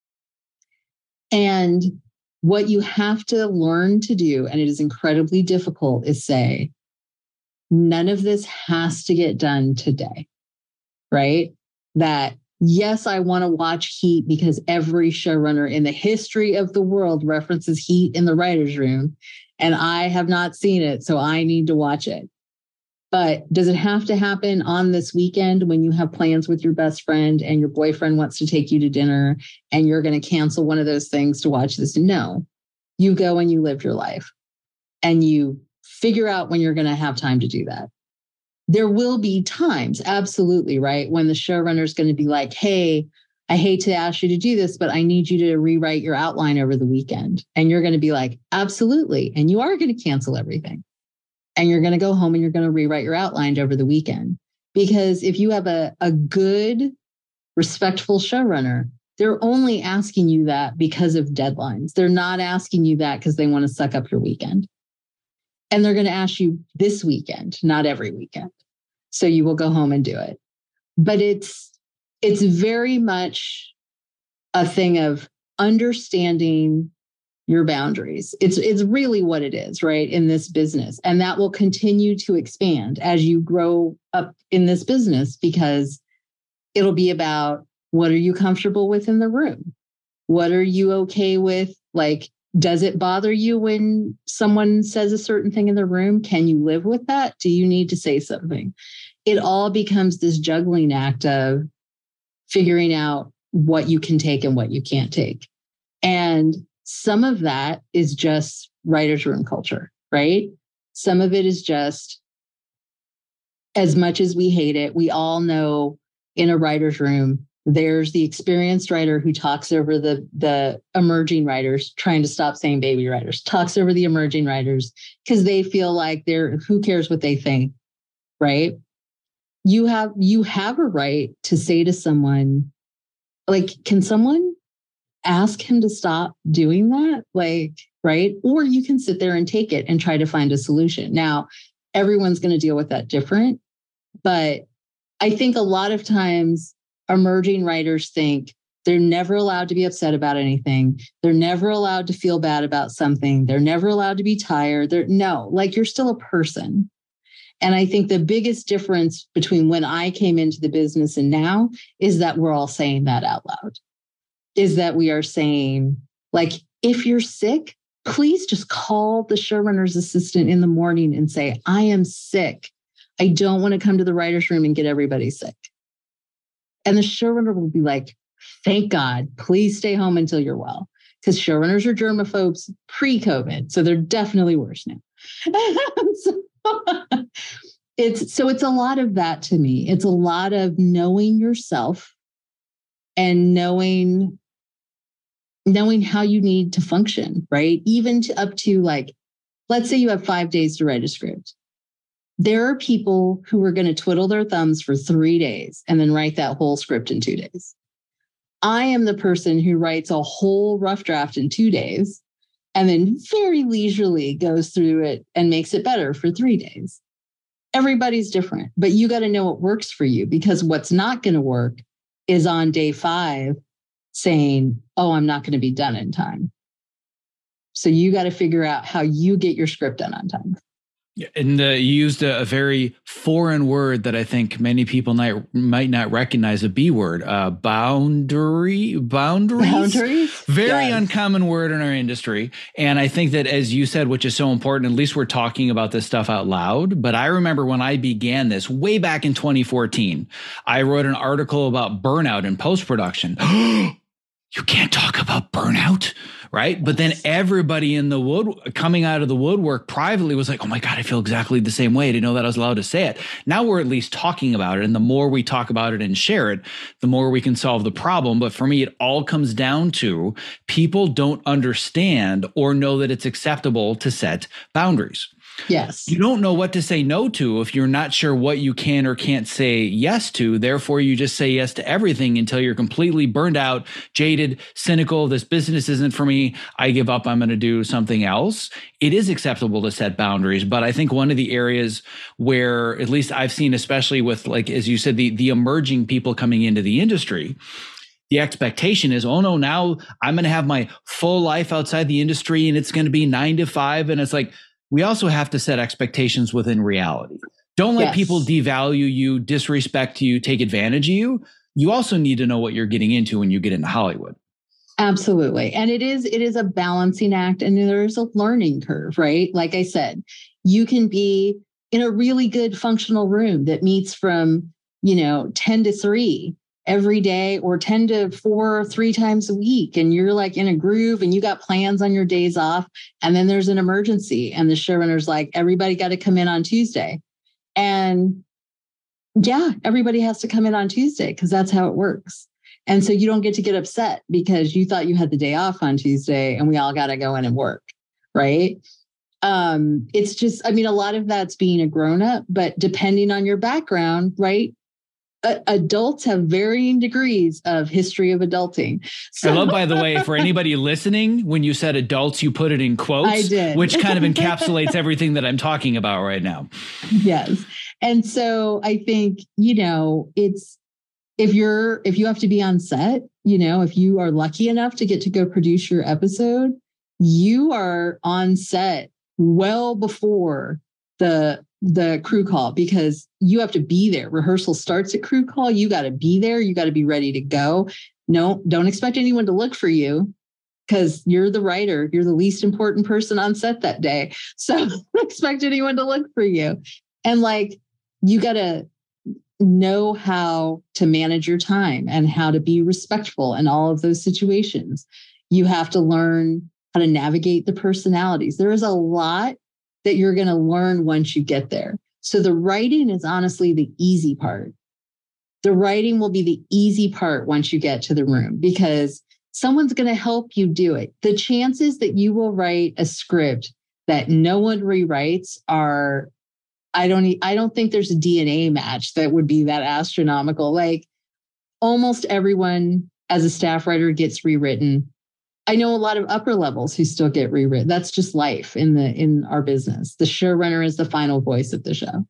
And what you have to learn to do, and it is incredibly difficult, is say, none of this has to get done today, right? That yes, I want to watch Heat because every showrunner in the history of the world references Heat in the writer's room, and I have not seen it, so I need to watch it. But does it have to happen on this weekend when you have plans with your best friend and your boyfriend wants to take you to dinner and you're going to cancel one of those things to watch this? No, you go and you live your life and you figure out when you're going to have time to do that. There will be times, absolutely, right, when the showrunner is going to be like, hey, I hate to ask you to do this, but I need you to rewrite your outline over the weekend. And you're going to be like, absolutely. And you are going to cancel everything. And you're going to go home and you're going to rewrite your outline over the weekend. Because if you have a good, respectful showrunner, they're only asking you that because of deadlines. They're not asking you that because they want to suck up your weekend. And they're going to ask you this weekend, not every weekend. So you will go home and do it. But it's very much a thing of understanding your boundaries. It's really what it is, right, in this business. And that will continue to expand as you grow up in this business because it'll be about what are you comfortable with in the room? What are you okay with? Like, does it bother you when someone says a certain thing in the room? Can you live with that? Do you need to say something? It all becomes this juggling act of figuring out what you can take and what you can't take. And some of that is just writer's room culture, right? Some of it is just, as much as we hate it, we all know in a writer's room, there's the experienced writer who talks over the emerging writers, trying to stop saying baby writers, talks over the emerging writers because they feel like who cares what they think, right? You have a right to say to someone, like, can someone ask him to stop doing that? Like, right? Or you can sit there and take it and try to find a solution. Now, everyone's going to deal with that different, but I think a lot of times emerging writers think they're never allowed to be upset about anything. They're never allowed to feel bad about something. They're never allowed to be tired. You're still a person. And I think the biggest difference between when I came into the business and now is that we're all saying that out loud. Is that we are saying, like, if you're sick, please just call the showrunner's assistant in the morning and say, I am sick. I don't want to come to the writer's room and get everybody sick. And the showrunner will be like, thank God, please stay home until you're well. Because showrunners are germaphobes pre-COVID. So they're definitely worse now. It's a lot of that to me. It's a lot of knowing yourself and knowing how you need to function, right? Even up to like, let's say you have 5 days to write a script. There are people who are going to twiddle their thumbs for 3 days and then write that whole script in 2 days. I am the person who writes a whole rough draft in 2 days and then very leisurely goes through it and makes it better for 3 days. Everybody's different, but you got to know what works for you, because what's not going to work is on day 5 saying, oh, I'm not going to be done in time. So you got to figure out how you get your script done on time. Yeah, and you used a very foreign word that I think many people might not recognize, a B word, boundaries. Very uncommon word in our industry. And I think that, as you said, which is so important, at least we're talking about this stuff out loud. But I remember when I began this way back in 2014, I wrote an article about burnout in post-production. You can't talk about burnout, right? But then everybody in the coming out of the woodwork privately was like, oh my God, I feel exactly the same way. I didn't know that I was allowed to say it. Now we're at least talking about it. And the more we talk about it and share it, the more we can solve the problem. But for me, it all comes down to people don't understand or know that it's acceptable to set boundaries. Yes. You don't know what to say no to if you're not sure what you can or can't say yes to. Therefore, you just say yes to everything until you're completely burned out, jaded, cynical. This business isn't for me. I give up. I'm going to do something else. It is acceptable to set boundaries. But I think one of the areas where, at least I've seen, especially with, like, as you said, the emerging people coming into the industry, the expectation is, oh no, now I'm going to have my full life outside the industry and it's going to be 9 to 5. And it's like, we also have to set expectations within reality. Don't let people devalue you, disrespect you, take advantage of you. You also need to know what you're getting into when you get into Hollywood. Absolutely. And it is a balancing act, and there's a learning curve, right? Like I said, you can be in a really good functional room that meets from, 10 to 3 every day, or 10 to 4, 3 times a week. And you're like in a groove and you got plans on your days off. And then there's an emergency and the showrunner's like, everybody got to come in on Tuesday. And yeah, everybody has to come in on Tuesday because that's how it works. And so you don't get to get upset because you thought you had the day off on Tuesday and we all got to go in and work. Right. It's just, a lot of that's being a grown up, but depending on your background, right? Adults have varying degrees of history of adulting. So, I love, by the way, for anybody listening, when you said adults, you put it in quotes, I did. Which kind of encapsulates everything that I'm talking about right now. Yes. And so I think, it's, if you have to be on set, if you are lucky enough to get to go produce your episode, you are on set well before the crew call, because you have to be there. Rehearsal starts at crew call. You got to be there. You got to be ready to go. No, don't expect anyone to look for you because you're the writer. You're the least important person on set that day. So don't expect anyone to look for you. And you got to know how to manage your time and how to be respectful in all of those situations. You have to learn how to navigate the personalities. There is a lot that you're going to learn once you get there. So the writing is honestly the easy part. The writing will be the easy part once you get to the room, because someone's going to help you do it. The chances that you will write a script that no one rewrites are, I don't think there's a DNA match that would be that astronomical. Almost everyone as a staff writer gets rewritten. I know a lot of upper levels who still get rewritten. That's just life in our business. The showrunner is the final voice of the show.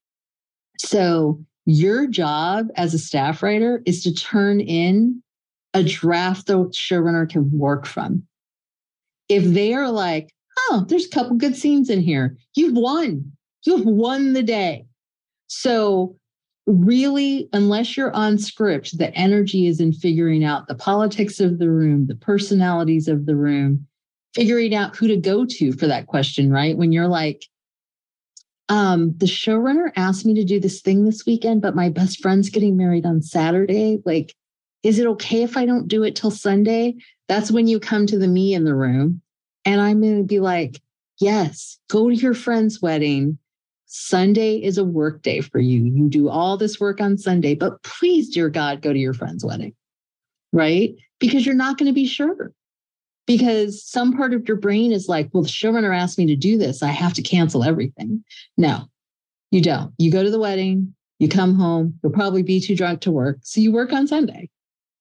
So your job as a staff writer is to turn in a draft the showrunner can work from. If they are like, oh, there's a couple good scenes in here, you've won. You've won the day. So really, unless you're on script, the energy is in figuring out the politics of the room, the personalities of the room, figuring out who to go to for that question, right? When you're like, the showrunner asked me to do this thing this weekend, but my best friend's getting married on Saturday. Like, is it okay if I don't do it till Sunday? That's when you come to the me in the room. And I'm going to be like, yes, go to your friend's wedding. Sunday is a work day for you. You do all this work on Sunday, but please, dear God, go to your friend's wedding, right? Because you're not going to be sure. Because some part of your brain is like, well, the showrunner asked me to do this. I have to cancel everything. No, you don't. You go to the wedding, you come home, you'll probably be too drunk to work. So you work on Sunday.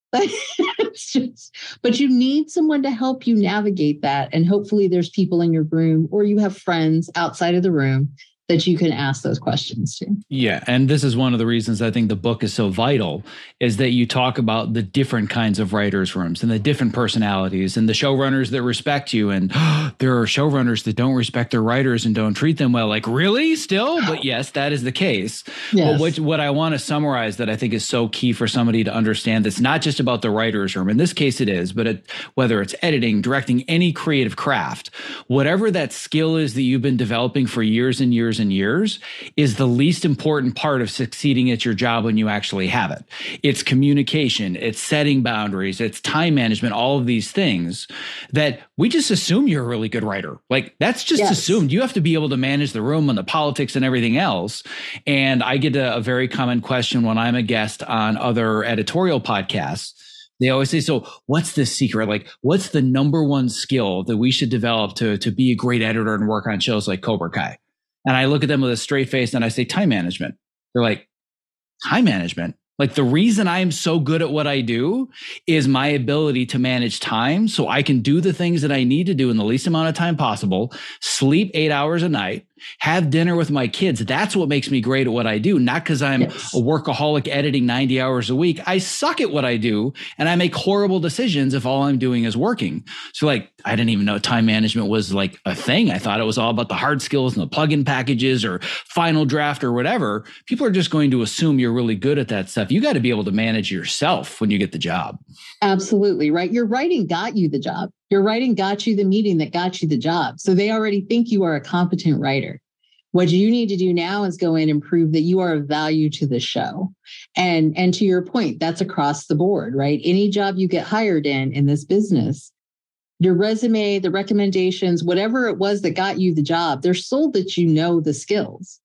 But you need someone to help you navigate that. And hopefully there's people in your room or you have friends outside of the room that you can ask those questions to. Yeah. And this is one of the reasons I think the book is so vital, is that you talk about the different kinds of writers' rooms and the different personalities and the showrunners that respect you. And there are showrunners that don't respect their writers and don't treat them well. Like, really? Still? But yes, that is the case. Yes. But what I want to summarize that I think is so key for somebody to understand, that's not just about the writer's room. In this case, it is, but whether it's editing, directing, any creative craft, whatever that skill is that you've been developing for years and years and years, is the least important part of succeeding at your job when you actually have it. It's communication, it's setting boundaries, it's time management, all of these things that we just assume you're a really good writer. Like, that's just assumed. You have to be able to manage the room and the politics and everything else. And I get a very common question when I'm a guest on other editorial podcasts. They always say, so what's the secret? Like, what's the number one skill that we should develop to be a great editor and work on shows like Cobra Kai? And I look at them with a straight face and I say, time management. They're like, time management? Like, the reason I am so good at what I do is my ability to manage time so I can do the things that I need to do in the least amount of time possible, sleep 8 hours a night, have dinner with my kids. That's what makes me great at what I do. Not because I'm a workaholic editing 90 hours a week. I suck at what I do and I make horrible decisions if all I'm doing is working. So like, I didn't even know time management was like a thing. I thought it was all about the hard skills and the plugin packages or final draft or whatever. People are just going to assume you're really good at that stuff. You got to be able to manage yourself when you get the job. Absolutely, right? Your writing got you the job. Your writing got you the meeting that got you the job. So they already think you are a competent writer. What you need to do now is go in and prove that you are of value to the show. And to your point, that's across the board, right? Any job you get hired in this business, your resume, the recommendations, whatever it was that got you the job, they're sold that you know the skills.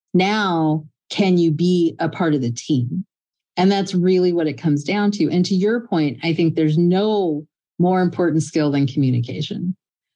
Now, can you be a part of the team? And that's really what it comes down to. And to your point, I think there's no more important skill than communication.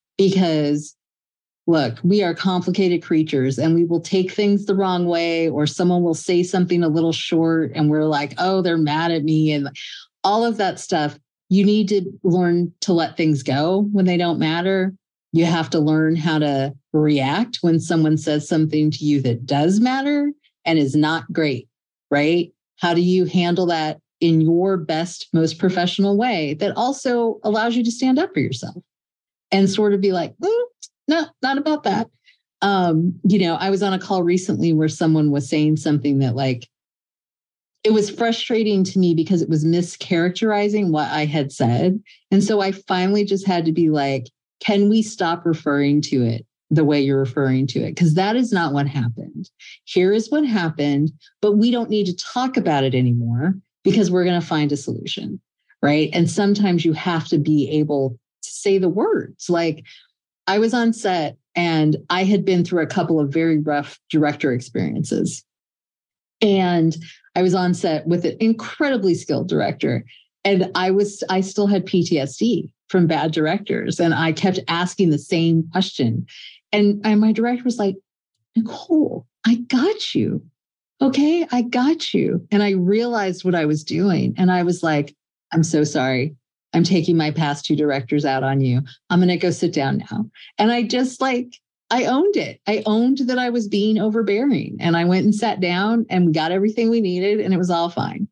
Because look, we are complicated creatures and we will take things the wrong way, or someone will say something a little short and we're like, oh, they're mad at me. And all of that stuff. You need to learn to let things go when they don't matter. You have to learn how to react when someone says something to you that does matter and is not great, right? How do you handle that in your best, most professional way that also allows you to stand up for yourself and sort of be like, no, not about that. I was on a call recently where someone was saying something that like, it was frustrating to me because it was mischaracterizing what I had said. And so I finally just had to be like, can we stop referring to it the way you're referring to it? Because that is not what happened. Here is what happened, but we don't need to talk about it anymore because we're going to find a solution, right? And sometimes you have to be able to say the words. Like, I was on set and I had been through a couple of very rough director experiences. And I was on set with an incredibly skilled director. And I still had PTSD from bad directors. And I kept asking the same question. And my director was like, Nicole, I got you. Okay, I got you. And I realized what I was doing. And I was like, I'm so sorry. I'm taking my past two directors out on you. I'm going to go sit down now. And I just I owned it. I owned that I was being overbearing. And I went and sat down and we got everything we needed and it was all fine.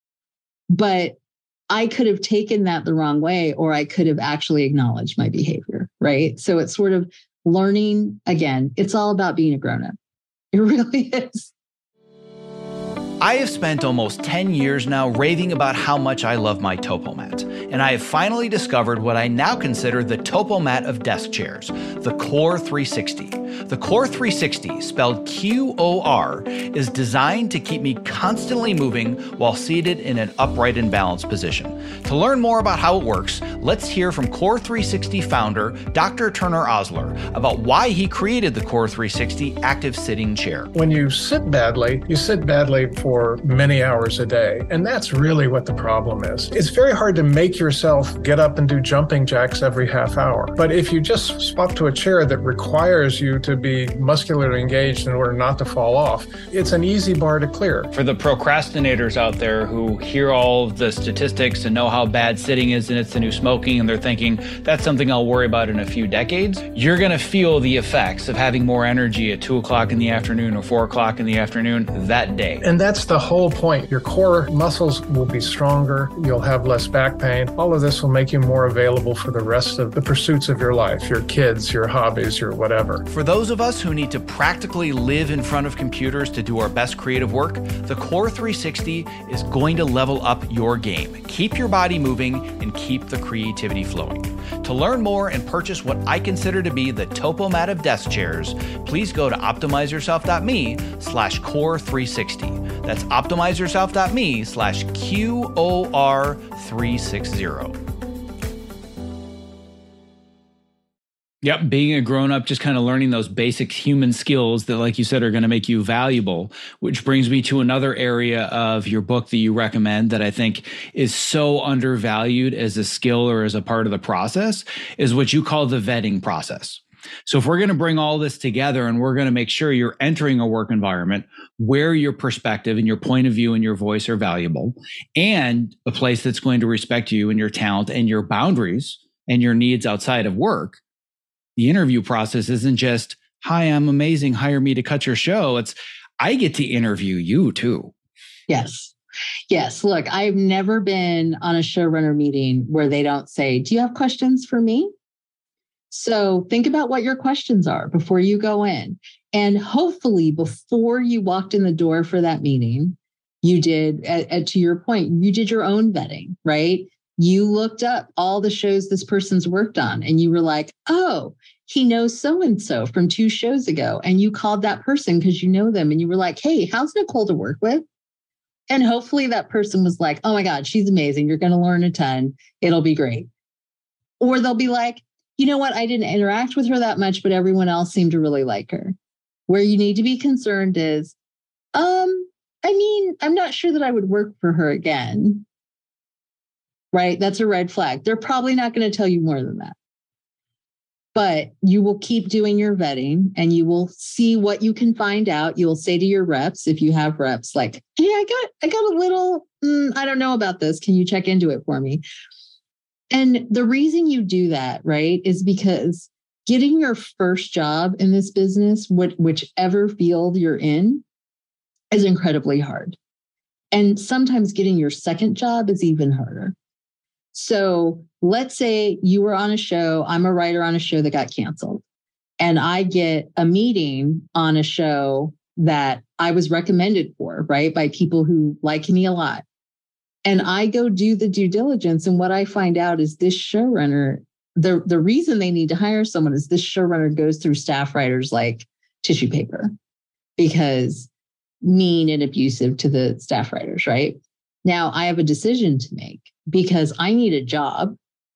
But I could have taken that the wrong way, or I could have actually acknowledged my behavior, right? So it's sort of learning, again, it's all about being a grown-up. It really is. I have spent almost 10 years now raving about how much I love my TopoMat, and I have finally discovered what I now consider the TopoMat of desk chairs, the Core 360. The Core 360, spelled QOR, is designed to keep me constantly moving while seated in an upright and balanced position. To learn more about how it works, let's hear from Core 360 founder Dr. Turner Osler about why he created the Core 360 active sitting chair. When you sit badly for many hours a day, and that's really what the problem is. It's very hard to make yourself get up and do jumping jacks every half hour. But if you just swap to a chair that requires you to be muscularly engaged in order not to fall off, it's an easy bar to clear. For the procrastinators out there who hear all of the statistics and know how bad sitting is and it's the new smoking, and they're thinking, that's something I'll worry about in a few decades, you're going to feel the effects of having more energy at 2 o'clock in the afternoon or 4 o'clock in the afternoon that day. And that's the whole point. Your core muscles will be stronger. You'll have less back pain. All of this will make you more available for the rest of the pursuits of your life, your kids, your hobbies, your whatever. For those of us who need to practically live in front of computers to do our best creative work, the Core 360 is going to level up your game. Keep your body moving and keep the creativity flowing. To learn more and purchase what I consider to be the TopoMat of desk chairs, please go to optimizeyourself.me/core360. That's optimizeyourself.me/QOR360. Yep, being a grown-up, just kind of learning those basic human skills that, like you said, are going to make you valuable, which brings me to another area of your book that you recommend that I think is so undervalued as a skill or as a part of the process, is what you call the vetting process. So if we're going to bring all this together and we're going to make sure you're entering a work environment where your perspective and your point of view and your voice are valuable, and a place that's going to respect you and your talent and your boundaries and your needs outside of work, the interview process isn't just, hi, I'm amazing, hire me to cut your show. It's, I get to interview you too. Yes. Yes. Look, I've never been on a showrunner meeting where they don't say, do you have questions for me? So think about what your questions are before you go in. And hopefully before you walked in the door for that meeting, you did, to your point, you did your own vetting, right? You looked up all the shows this person's worked on and you were like, oh, he knows so-and-so from 2 shows ago. And you called that person because you know them and you were like, hey, how's Nicole to work with? And hopefully that person was like, oh my God, she's amazing. You're going to learn a ton. It'll be great. Or they'll be like, you know what? I didn't interact with her that much, but everyone else seemed to really like her. Where you need to be concerned is, I'm not sure that I would work for her again. Right? That's a red flag. They're probably not going to tell you more than that. But you will keep doing your vetting and you will see what you can find out. You will say to your reps, if you have reps, like, hey, I got a little, I don't know about this. Can you check into it for me? And the reason you do that, right, is because getting your first job in this business, whichever field you're in, is incredibly hard. And sometimes getting your second job is even harder. So let's say you were on a show, I'm a writer on a show that got canceled, and I get a meeting on a show that I was recommended for, right, by people who like me a lot. And I go do the due diligence, and what I find out is this showrunner, the reason they need to hire someone is this showrunner goes through staff writers like tissue paper because mean and abusive to the staff writers, right? Now I have a decision to make because I need a job.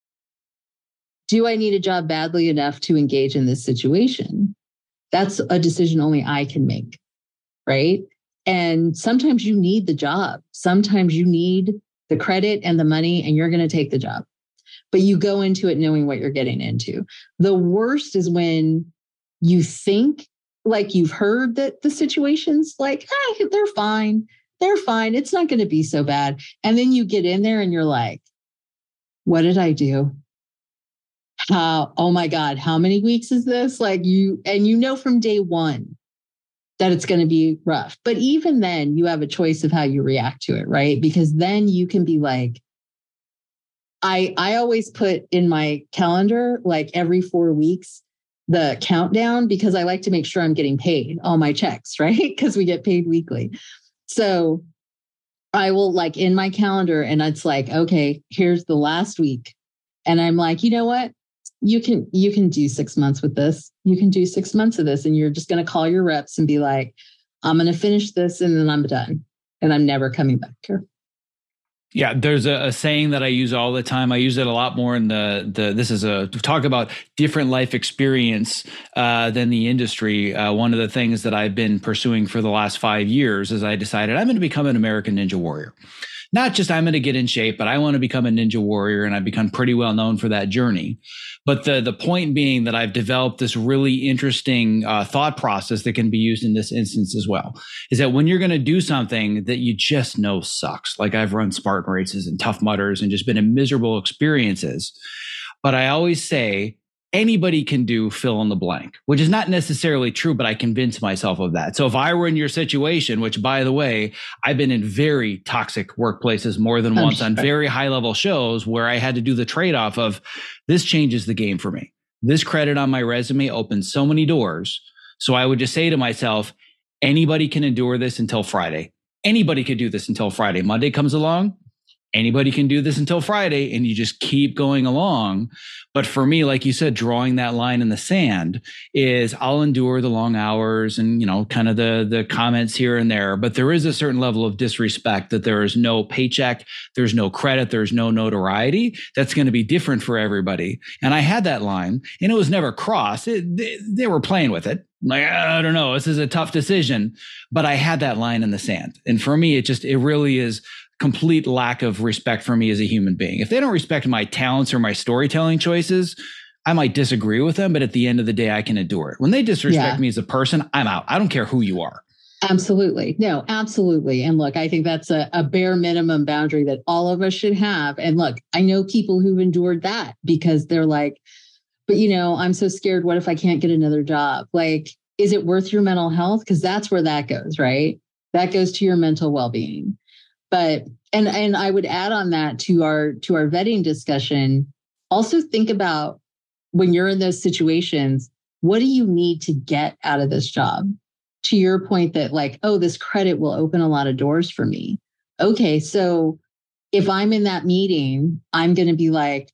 Do I need a job badly enough to engage in this situation? That's a decision only I can make, right? And sometimes you need the job. Sometimes you need the credit and the money, and you're going to take the job. But you go into it knowing what you're getting into. The worst is when you think like you've heard that the situation's like, hey, they're fine. They're fine. It's not going to be so bad. And then you get in there and you're like, what did I do? Oh my God, how many weeks is this? Like you know from day one that it's going to be rough. But even then you have a choice of how you react to it, right? Because then you can be like, I always put in my calendar, like every 4 weeks, the countdown, because I like to make sure I'm getting paid all my checks, right? Because we get paid weekly. So I will like in my calendar and it's like, okay, here's the last week. And I'm like, you know what? You can do 6 months with this. You can do 6 months of this. And you're just going to call your reps and be like, I'm going to finish this and then I'm done. And I'm never coming back here. Yeah, there's a saying that I use all the time. I use it a lot more in this is a talk about different life experience than the industry. One of the things that I've been pursuing for the last 5 years is I decided I'm going to become an American Ninja Warrior. Not just I'm going to get in shape, but I want to become a Ninja Warrior, and I've become pretty well known for that journey. But the point being that I've developed this really interesting thought process that can be used in this instance as well, is that when you're going to do something that you just know sucks, like I've run Spartan races and Tough Mudders and just been in miserable experiences, but I always say, anybody can do fill in the blank, which is not necessarily true, but I convince myself of that. So if I were in your situation, which by the way, I've been in very toxic workplaces more than once on very high level shows where I had to do the trade-off of this changes the game for me. This credit on my resume opens so many doors. So I would just say to myself, anybody can endure this until Friday. Anybody could do this until Friday. Monday comes along. Anybody can do this until Friday, and you just keep going along. But for me, like you said, drawing that line in the sand is I'll endure the long hours and, kind of the comments here and there. But there is a certain level of disrespect that there is no paycheck, there's no credit, there's no notoriety. That's going to be different for everybody. And I had that line, and it was never crossed. They were playing with it. Like, I don't know, this is a tough decision, but I had that line in the sand. And for me, it really is complete lack of respect for me as a human being. If they don't respect my talents or my storytelling choices, I might disagree with them, but at the end of the day, I can endure it. When they disrespect me as a person, I'm out. I don't care who you are. Absolutely. No, absolutely. And look, I think that's a bare minimum boundary that all of us should have. And look, I know people who've endured that because they're like, but I'm so scared. What if I can't get another job? Like, is it worth your mental health? Because that's where that goes, right? That goes to your mental well-being. But, and I would add on that to our vetting discussion, also think about when you're in those situations, what do you need to get out of this job? To your point that like, oh, this credit will open a lot of doors for me. Okay, so if I'm in that meeting, I'm going to be like,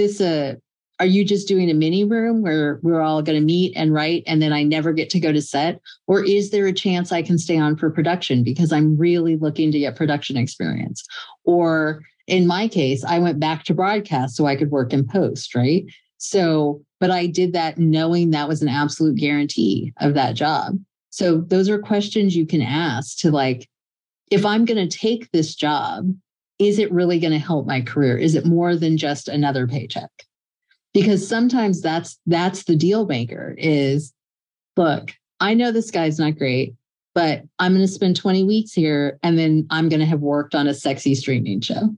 are you just doing a mini room where we're all going to meet and write and then I never get to go to set? Or is there a chance I can stay on for production because I'm really looking to get production experience? Or in my case, I went back to broadcast so I could work in post, right? So, but I did that knowing that was an absolute guarantee of that job. So those are questions you can ask to like, if I'm going to take this job, is it really going to help my career? Is it more than just another paycheck? Because sometimes that's the deal maker is, look, I know this guy's not great, but I'm going to spend 20 weeks here and then I'm going to have worked on a sexy streaming show.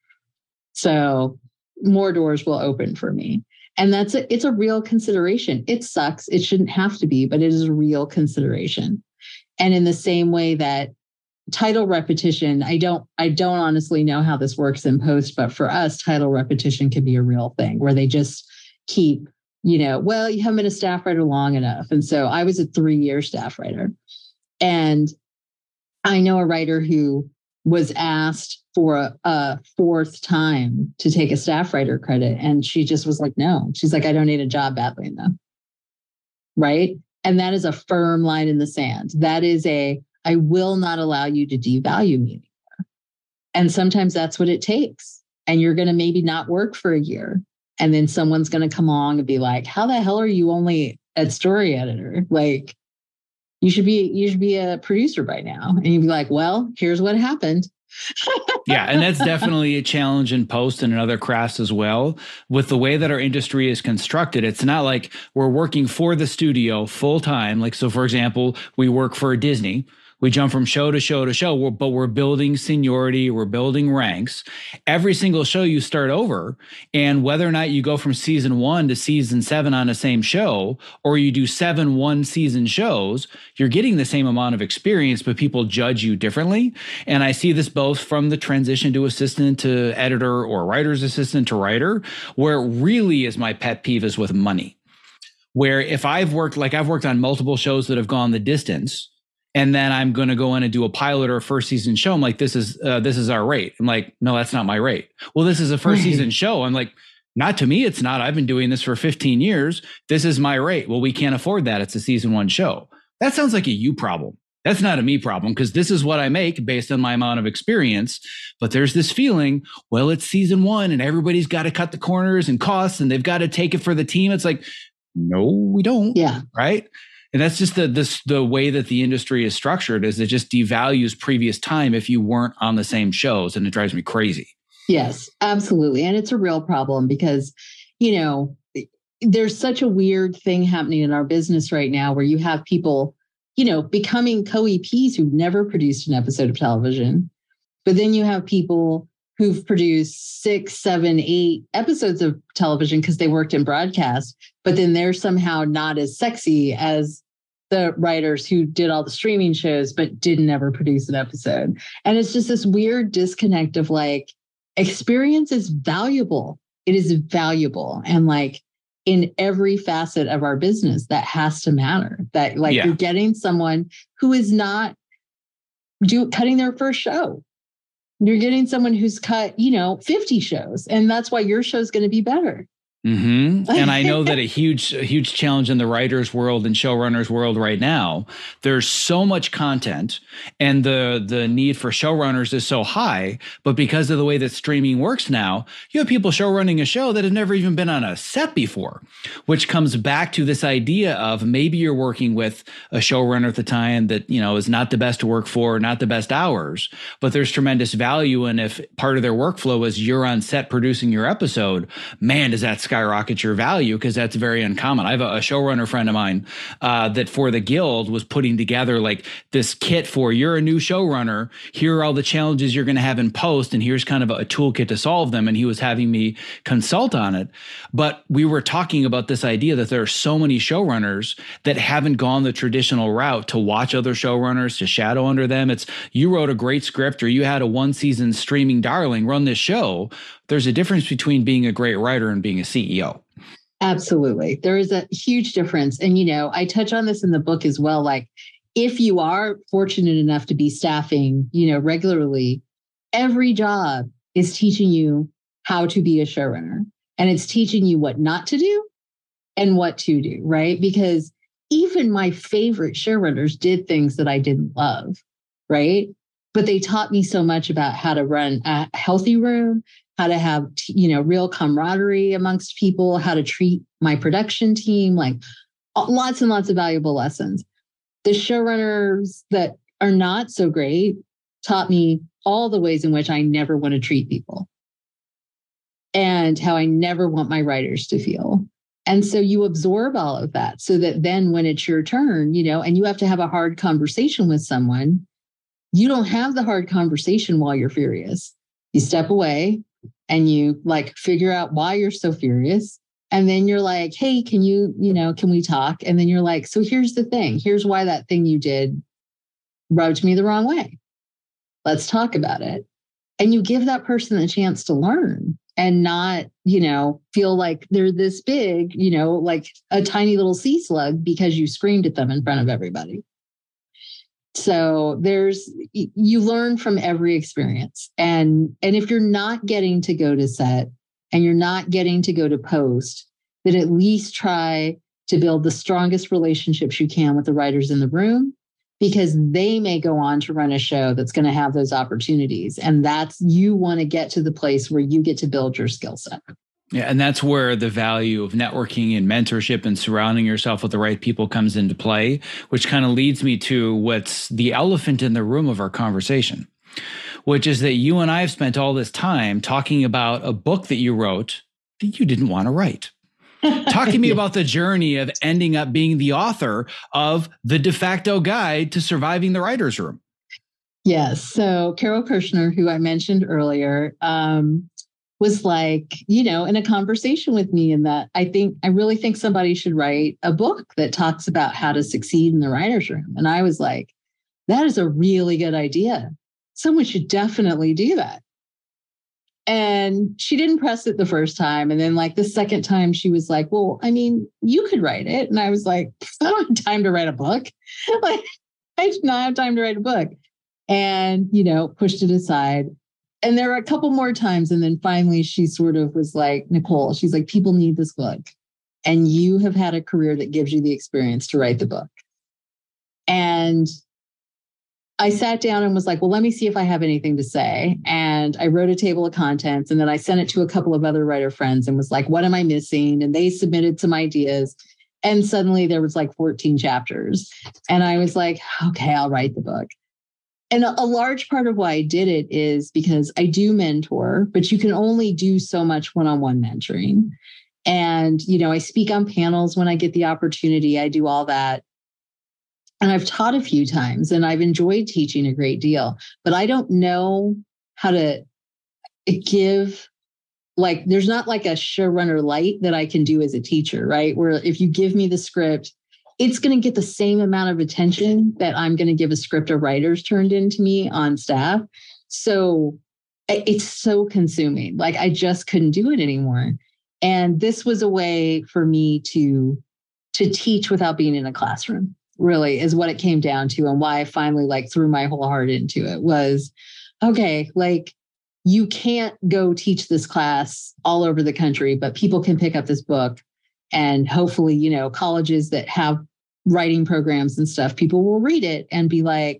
So more doors will open for me. And it's a real consideration. It sucks. It shouldn't have to be, but it is a real consideration. And in the same way that title repetition, I don't honestly know how this works in post, but for us, title repetition can be a real thing where they just keep, well, you haven't been a staff writer long enough. And so I was a 3-year staff writer. And I know a writer who was asked for a 4th time to take a staff writer credit. And she just was like, no, she's like, I don't need a job badly enough. Right. And that is a firm line in the sand. That is I will not allow you to devalue me anymore. And sometimes that's what it takes. And you're going to maybe not work for a year. And then someone's going to come along and be like, how the hell are you only a story editor? Like, you should be a producer by now. And you'd be like, well, here's what happened. Yeah. And that's definitely a challenge in post and in other crafts as well. With the way that our industry is constructed, it's not like we're working for the studio full time. Like, so for example, we work for Disney. We jump from show to show to show, but we're building seniority, we're building ranks. Every single show you start over, and whether or not you go from season 1 to season 7 on the same show, or you do 7 one-season shows, you're getting the same amount of experience, but people judge you differently. And I see this both from the transition to assistant to editor or writer's assistant to writer, where it really is my pet peeve is with money. Where if I've worked on multiple shows that have gone the distance, and then I'm going to go in and do a pilot or a first season show. I'm like, this is our rate. I'm like, no, that's not my rate. Well, this is a first season show. I'm like, not to me, it's not. I've been doing this for 15 years. This is my rate. Well, we can't afford that. It's a season 1 show. That sounds like a you problem. That's not a me problem, because this is what I make based on my amount of experience. But there's this feeling, well, it's season 1 and everybody's got to cut the corners and costs and they've got to take it for the team. It's like, no, we don't. Yeah. Right. And that's just the way that the industry is structured, is it just devalues previous time if you weren't on the same shows. And it drives me crazy. Yes, absolutely. And it's a real problem because, there's such a weird thing happening in our business right now where you have people, becoming co-EPs who've never produced an episode of television. But then you have people who've produced 6, 7, 8 episodes of television because they worked in broadcast, but then they're somehow not as sexy as the writers who did all the streaming shows, but didn't ever produce an episode. And it's just this weird disconnect of like, experience is valuable. It is valuable. And like in every facet of our business, that has to matter. That like you're getting someone who is not cutting their first show. You're getting someone who's cut, 50 shows. And that's why your show is going to be better. Mm-hmm. And I know that a huge challenge in the writers world and showrunners world right now, there's so much content and the need for showrunners is so high, but because of the way that streaming works now, you have people showrunning a show that have never even been on a set before, which comes back to this idea of maybe you're working with a showrunner at the time that, is not the best to work for, not the best hours, but there's tremendous value. And if part of their workflow is you're on set producing your episode, man, does that skyrocket your value, because that's very uncommon. I have a showrunner friend of mine that for the Guild was putting together like this kit for, you're a new showrunner, here are all the challenges you're going to have in post, and here's kind of a toolkit to solve them. And he was having me consult on it. But we were talking about this idea that there are so many showrunners that haven't gone the traditional route to watch other showrunners, to shadow under them. It's, you wrote a great script or you had a 1-season streaming darling, run this show. There's a difference between being a great writer and being a CEO. Absolutely. There is a huge difference. And, I touch on this in the book as well. Like if you are fortunate enough to be staffing, regularly, every job is teaching you how to be a showrunner, and it's teaching you what not to do and what to do, right? Because even my favorite showrunners did things that I didn't love, right? But they taught me so much about how to run a healthy room, how to have, real camaraderie amongst people, how to treat my production team, like lots and lots of valuable lessons. The showrunners that are not so great taught me all the ways in which I never want to treat people and how I never want my writers to feel. And so you absorb all of that so that then when it's your turn, and you have to have a hard conversation with someone, you don't have the hard conversation while you're furious. You step away and you like figure out why you're so furious. And then you're like, hey, can we talk? And then you're like, so here's the thing. Here's why that thing you did rubbed me the wrong way. Let's talk about it. And you give that person a chance to learn and not, feel like they're this big, like a tiny little sea slug because you screamed at them in front of everybody. So you learn from every experience. And if you're not getting to go to set and you're not getting to go to post, then at least try to build the strongest relationships you can with the writers in the room, because they may go on to run a show that's going to have those opportunities. And you want to get to the place where you get to build your skill set. Yeah, and that's where the value of networking and mentorship and surrounding yourself with the right people comes into play, which kind of leads me to what's the elephant in the room of our conversation, which is that you and I have spent all this time talking about a book that you wrote that you didn't want to write. Talk to me about the journey of ending up being the author of The De Facto Guide to Surviving the Writer's Room. Yes. So Carol Kirshner, who I mentioned earlier, was like, in a conversation with me, and that I really think somebody should write a book that talks about how to succeed in the writer's room. And I was like, that is a really good idea. Someone should definitely do that. And she didn't press it the first time. And then like the second time she was like, well, you could write it. And I was like, I don't have time to write a book. Like, I did not have time to write a book. And, pushed it aside. And there were a couple more times. And then finally she sort of was like, Nicole, she's like, people need this book. And you have had a career that gives you the experience to write the book. And I sat down and was like, well, let me see if I have anything to say. And I wrote a table of contents. And then I sent it to a couple of other writer friends and was like, what am I missing? And they submitted some ideas. And suddenly there was like 14 chapters. And I was like, okay, I'll write the book. And a large part of why I did it is because I do mentor, but you can only do so much one-on-one mentoring. And, I speak on panels when I get the opportunity. I do all that. And I've taught a few times and I've enjoyed teaching a great deal, but I don't know how to give, there's not like a showrunner light that I can do as a teacher, right? Where if you give me the script, it's going to get the same amount of attention that I'm going to give a script of writers turned into me on staff. So it's so consuming. I just couldn't do it anymore. And this was a way for me to teach without being in a classroom, really, is what it came down to. And why I finally threw my whole heart into it was, okay, you can't go teach this class all over the country, but people can pick up this book. And hopefully, colleges that have writing programs and stuff, people will read it and be like,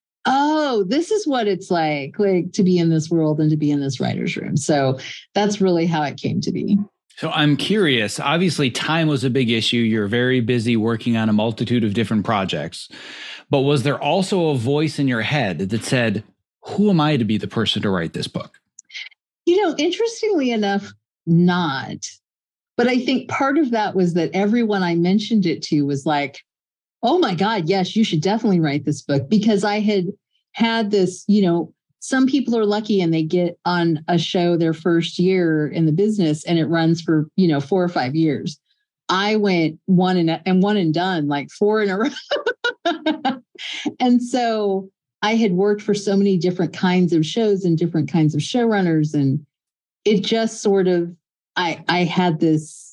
oh, this is what it's like to be in this world and to be in this writer's room. So that's really how it came to be. So I'm curious, obviously time was a big issue. You're very busy working on a multitude of different projects, but was there also a voice in your head that said, who am I to be the person to write this book? Interestingly enough, not. But I think part of that was that everyone I mentioned it to was like, oh my God, yes, you should definitely write this book. Because I had this, some people are lucky and they get on a show their first year in the business and it runs for, 4 or 5 years. I went one and done, 4 in a row. And so I had worked for so many different kinds of shows and different kinds of showrunners. And it just sort of, I had this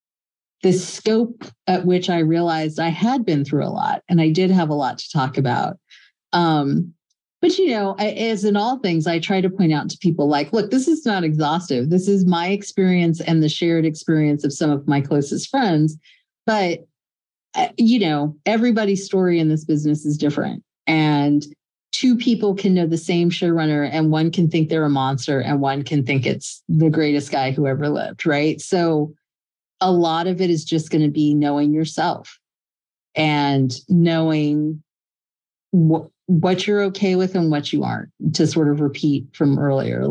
scope at which I realized I had been through a lot and I did have a lot to talk about. But, as in all things, I try to point out to people look, this is not exhaustive. This is my experience and the shared experience of some of my closest friends. But, everybody's story in this business is different. And 2 people can know the same showrunner and one can think they're a monster and one can think it's the greatest guy who ever lived, right? So a lot of it is just going to be knowing yourself and knowing what you're okay with and what you aren't, to sort of repeat from earlier,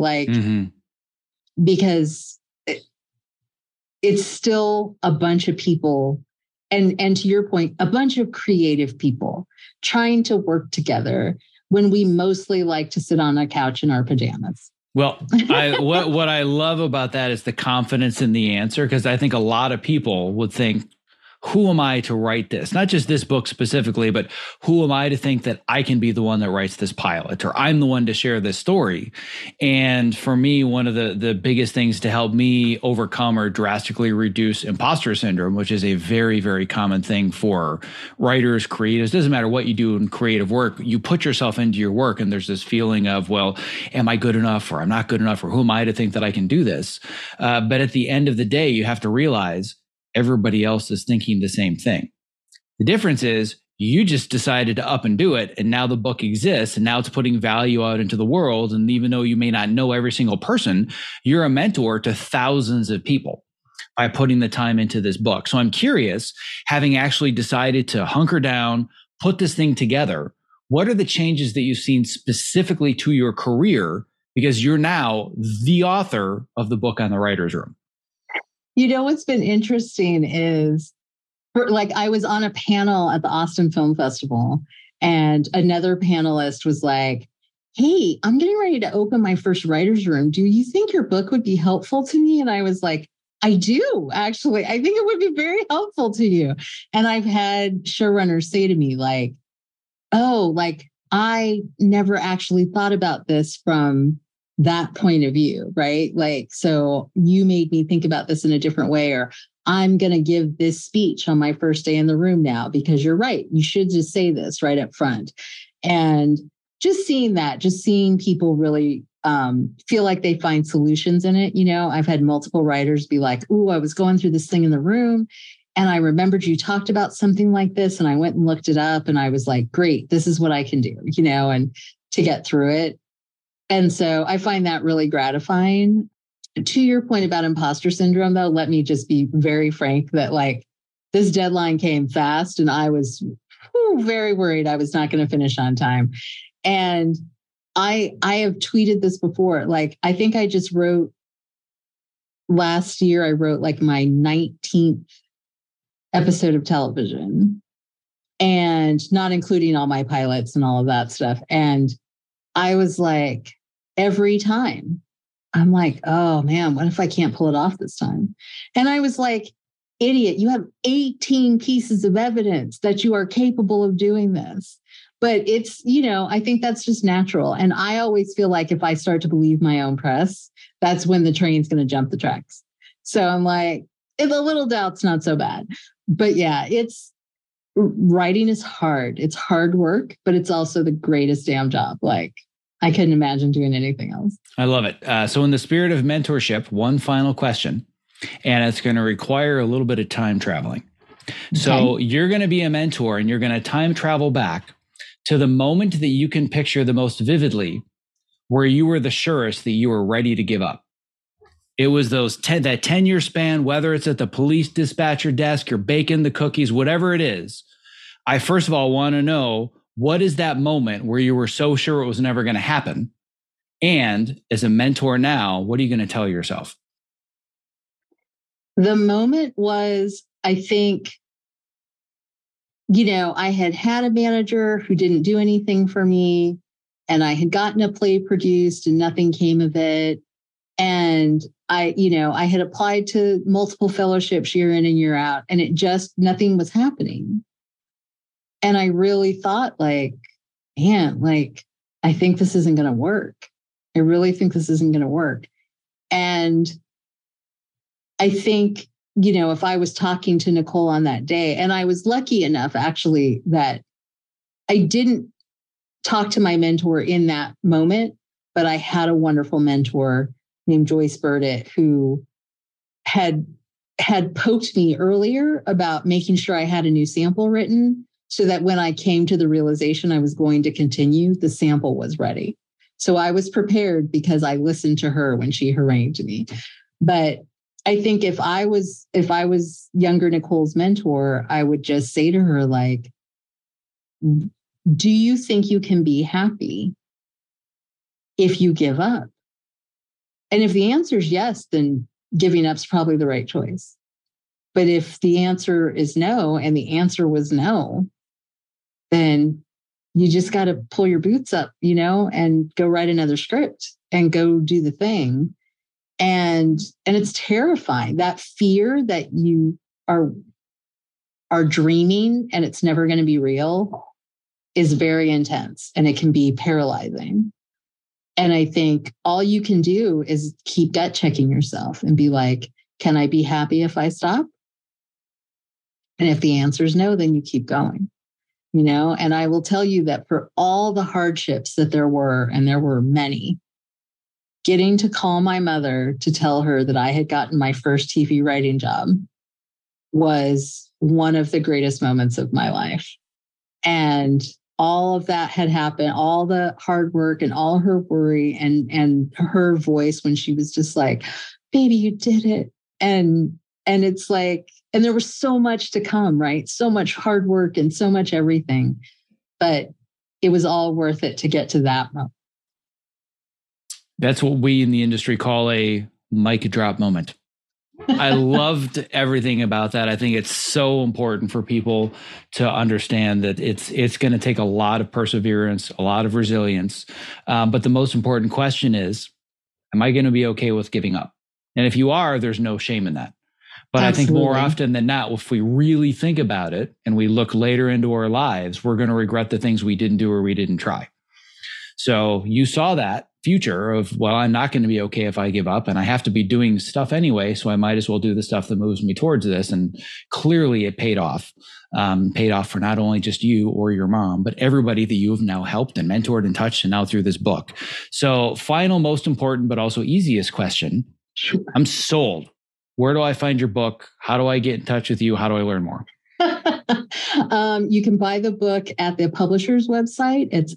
because it's still a bunch of people. And to your point, a bunch of creative people trying to work together when we mostly like to sit on a couch in our pajamas. Well, what I love about that is the confidence in the answer, because I think a lot of people would think, who am I to write this? Not just this book specifically, but who am I to think that I can be the one that writes this pilot, or I'm the one to share this story? And for me, one of the biggest things to help me overcome or drastically reduce imposter syndrome, which is a very, very common thing for writers, creatives, doesn't matter what you do in creative work, you put yourself into your work and there's this feeling of, well, am I good enough, or I'm not good enough, or who am I to think that I can do this? But at the end of the day, you have to realize everybody else is thinking the same thing. The difference is you just decided to up and do it. And now the book exists and now it's putting value out into the world. And even though you may not know every single person, you're a mentor to thousands of people by putting the time into this book. So I'm curious, having actually decided to hunker down, put this thing together, what are the changes that you've seen specifically to your career? Because you're now the author of the book on the writer's room. What's been interesting is, I was on a panel at the Austin Film Festival, and another panelist was like, hey, I'm getting ready to open my first writer's room. Do you think your book would be helpful to me? And I was like, I do, actually. I think it would be very helpful to you. And I've had showrunners say to me I never actually thought about this from that point of view, right? So you made me think about this in a different way, or I'm going to give this speech on my first day in the room now, because you're right. You should just say this right up front. And just seeing people really feel like they find solutions in it. I've had multiple writers be like, "Ooh, I was going through this thing in the room, and I remembered you talked about something like this, and I went and looked it up, and I was like, great, this is what I can do, and to get through it." And so I find that really gratifying. To your point about imposter syndrome, though, let me just be very frank that this deadline came fast, and I was very worried I was not going to finish on time. And I have tweeted this before. I think I just wrote last year, I wrote my 19th episode of television, and not including all my pilots and all of that stuff. And I was like, every time I'm like, oh man, what if I can't pull it off this time? And I was like, idiot, you have 18 pieces of evidence that you are capable of doing this. But it's, I think that's just natural. And I always feel like if I start to believe my own press, that's when the train's going to jump the tracks. So I'm like, if a little doubt's not so bad. But yeah, writing is hard. It's hard work, but it's also the greatest damn job. I couldn't imagine doing anything else. I love it. So in the spirit of mentorship, one final question, and it's going to require a little bit of time traveling. Okay. So you're going to be a mentor, and you're going to time travel back to the moment that you can picture the most vividly, where you were the surest that you were ready to give up. It was that 10-year span, whether it's at the police dispatcher desk, you're baking the cookies, whatever it is. I first of all want to know, what is that moment where you were so sure it was never going to happen? And as a mentor now, what are you going to tell yourself? The moment was, I think, I had a manager who didn't do anything for me, and I had gotten a play produced and nothing came of it. And I had applied to multiple fellowships year in and year out, and nothing was happening. And I really thought I think this isn't going to work. I really think this isn't going to work. And I think, if I was talking to Nicole on that day, and I was lucky enough actually that I didn't talk to my mentor in that moment, but I had a wonderful mentor named Joyce Burdett who had poked me earlier about making sure I had a new sample written, so that when I came to the realization I was going to continue, the sample was ready. So I was prepared because I listened to her when she harangued me. But I think if I was younger Nicole's mentor, I would just say to her, do you think you can be happy if you give up? And if the answer is yes, then giving up's probably the right choice. But if the answer is no, and the answer was no, then you just got to pull your boots up, and go write another script and go do the thing. And it's terrifying. That fear that you are dreaming and it's never going to be real is very intense, and it can be paralyzing. And I think all you can do is keep gut checking yourself and be like, can I be happy if I stop? And if the answer is no, then you keep going. And I will tell you that for all the hardships that there were, and there were many, getting to call my mother to tell her that I had gotten my first TV writing job was one of the greatest moments of my life. And all of that had happened, all the hard work and all her worry and her voice when she was just like, baby, you did it. And it's and there was so much to come, right? So much hard work and so much everything, but it was all worth it to get to that moment. That's what we in the industry call a mic drop moment. I loved everything about that. I think it's so important for people to understand that it's going to take a lot of perseverance, a lot of resilience. But the most important question is, am I going to be okay with giving up? And if you are, there's no shame in that. But absolutely. I think more often than not, if we really think about it and we look later into our lives, we're going to regret the things we didn't do or we didn't try. So you saw that future of, well, I'm not going to be okay if I give up, and I have to be doing stuff anyway. So I might as well do the stuff that moves me towards this. And clearly it paid off. Paid off for not only just you or your mom, but everybody that you have now helped and mentored and touched, and now through this book. So final, most important, but also easiest question. I'm sold. Where do I find your book? How do I get in touch with you? How do I learn more? You can buy the book at the publisher's website. It's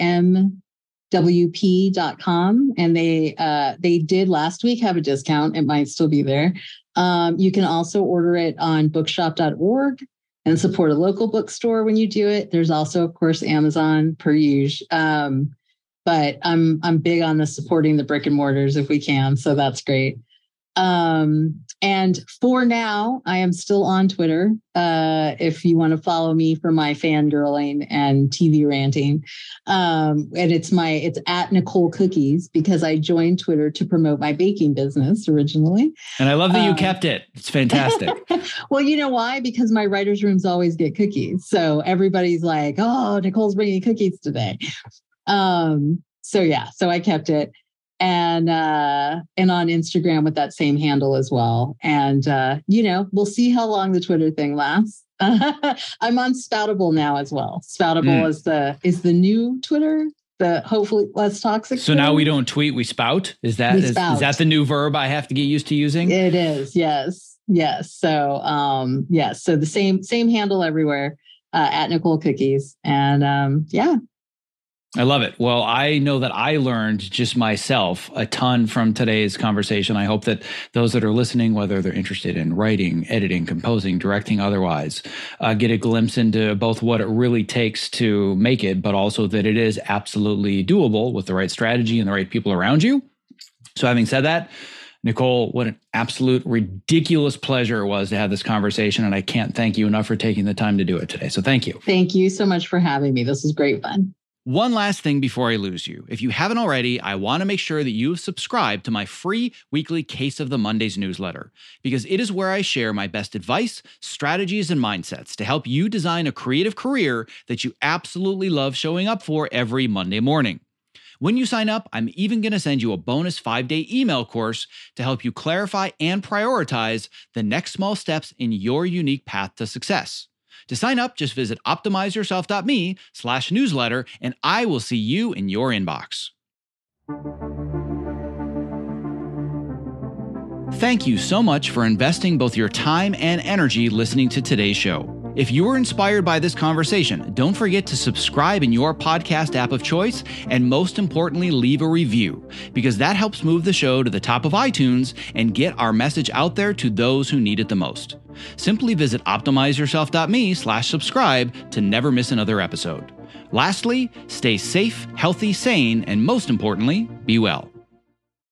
mwp.com. And they did last week have a discount. It might still be there. You can also order it on bookshop.org and support a local bookstore when you do it. There's also, of course, Amazon per usual. But I'm big on the supporting the brick and mortars if we can. So that's great. And for now, I am still on Twitter. If you want to follow me for my fangirling and TV ranting. And it's at Nicole Cookies, because I joined Twitter to promote my baking business originally. And I love that you kept it. It's fantastic. Well, you know why? Because my writers' rooms always get cookies. So everybody's like, oh, Nicole's bringing cookies today. So I kept it. And on Instagram with that same handle as well. And, we'll see how long the Twitter thing lasts. I'm on Spoutable now as well. Spoutable is the new Twitter, the hopefully less toxic. So Twitter. Now we don't tweet, we spout. Is that the new verb I have to get used to using? It is. Yes. Yes. So, so the same handle everywhere, at Nicole Cookies. And, I love it. Well, I know that I learned just myself a ton from today's conversation. I hope that those that are listening, whether they're interested in writing, editing, composing, directing, otherwise, get a glimpse into both what it really takes to make it, but also that it is absolutely doable with the right strategy and the right people around you. So having said that, Nicole, what an absolute ridiculous pleasure it was to have this conversation. And I can't thank you enough for taking the time to do it today. So thank you. Thank you so much for having me. This was great fun. One last thing before I lose you. If you haven't already, I want to make sure that you've subscribed to my free weekly Case of the Mondays newsletter, because it is where I share my best advice, strategies, and mindsets to help you design a creative career that you absolutely love showing up for every Monday morning. When you sign up, I'm even going to send you a bonus 5-day email course to help you clarify and prioritize the next small steps in your unique path to success. To sign up, just visit optimizeyourself.me/newsletter, and I will see you in your inbox. Thank you so much for investing both your time and energy listening to today's show. If you were inspired by this conversation, don't forget to subscribe in your podcast app of choice, and most importantly, leave a review, because that helps move the show to the top of iTunes and get our message out there to those who need it the most. Simply visit optimizeyourself.me/subscribe to never miss another episode. Lastly, stay safe, healthy, sane, and most importantly, be well.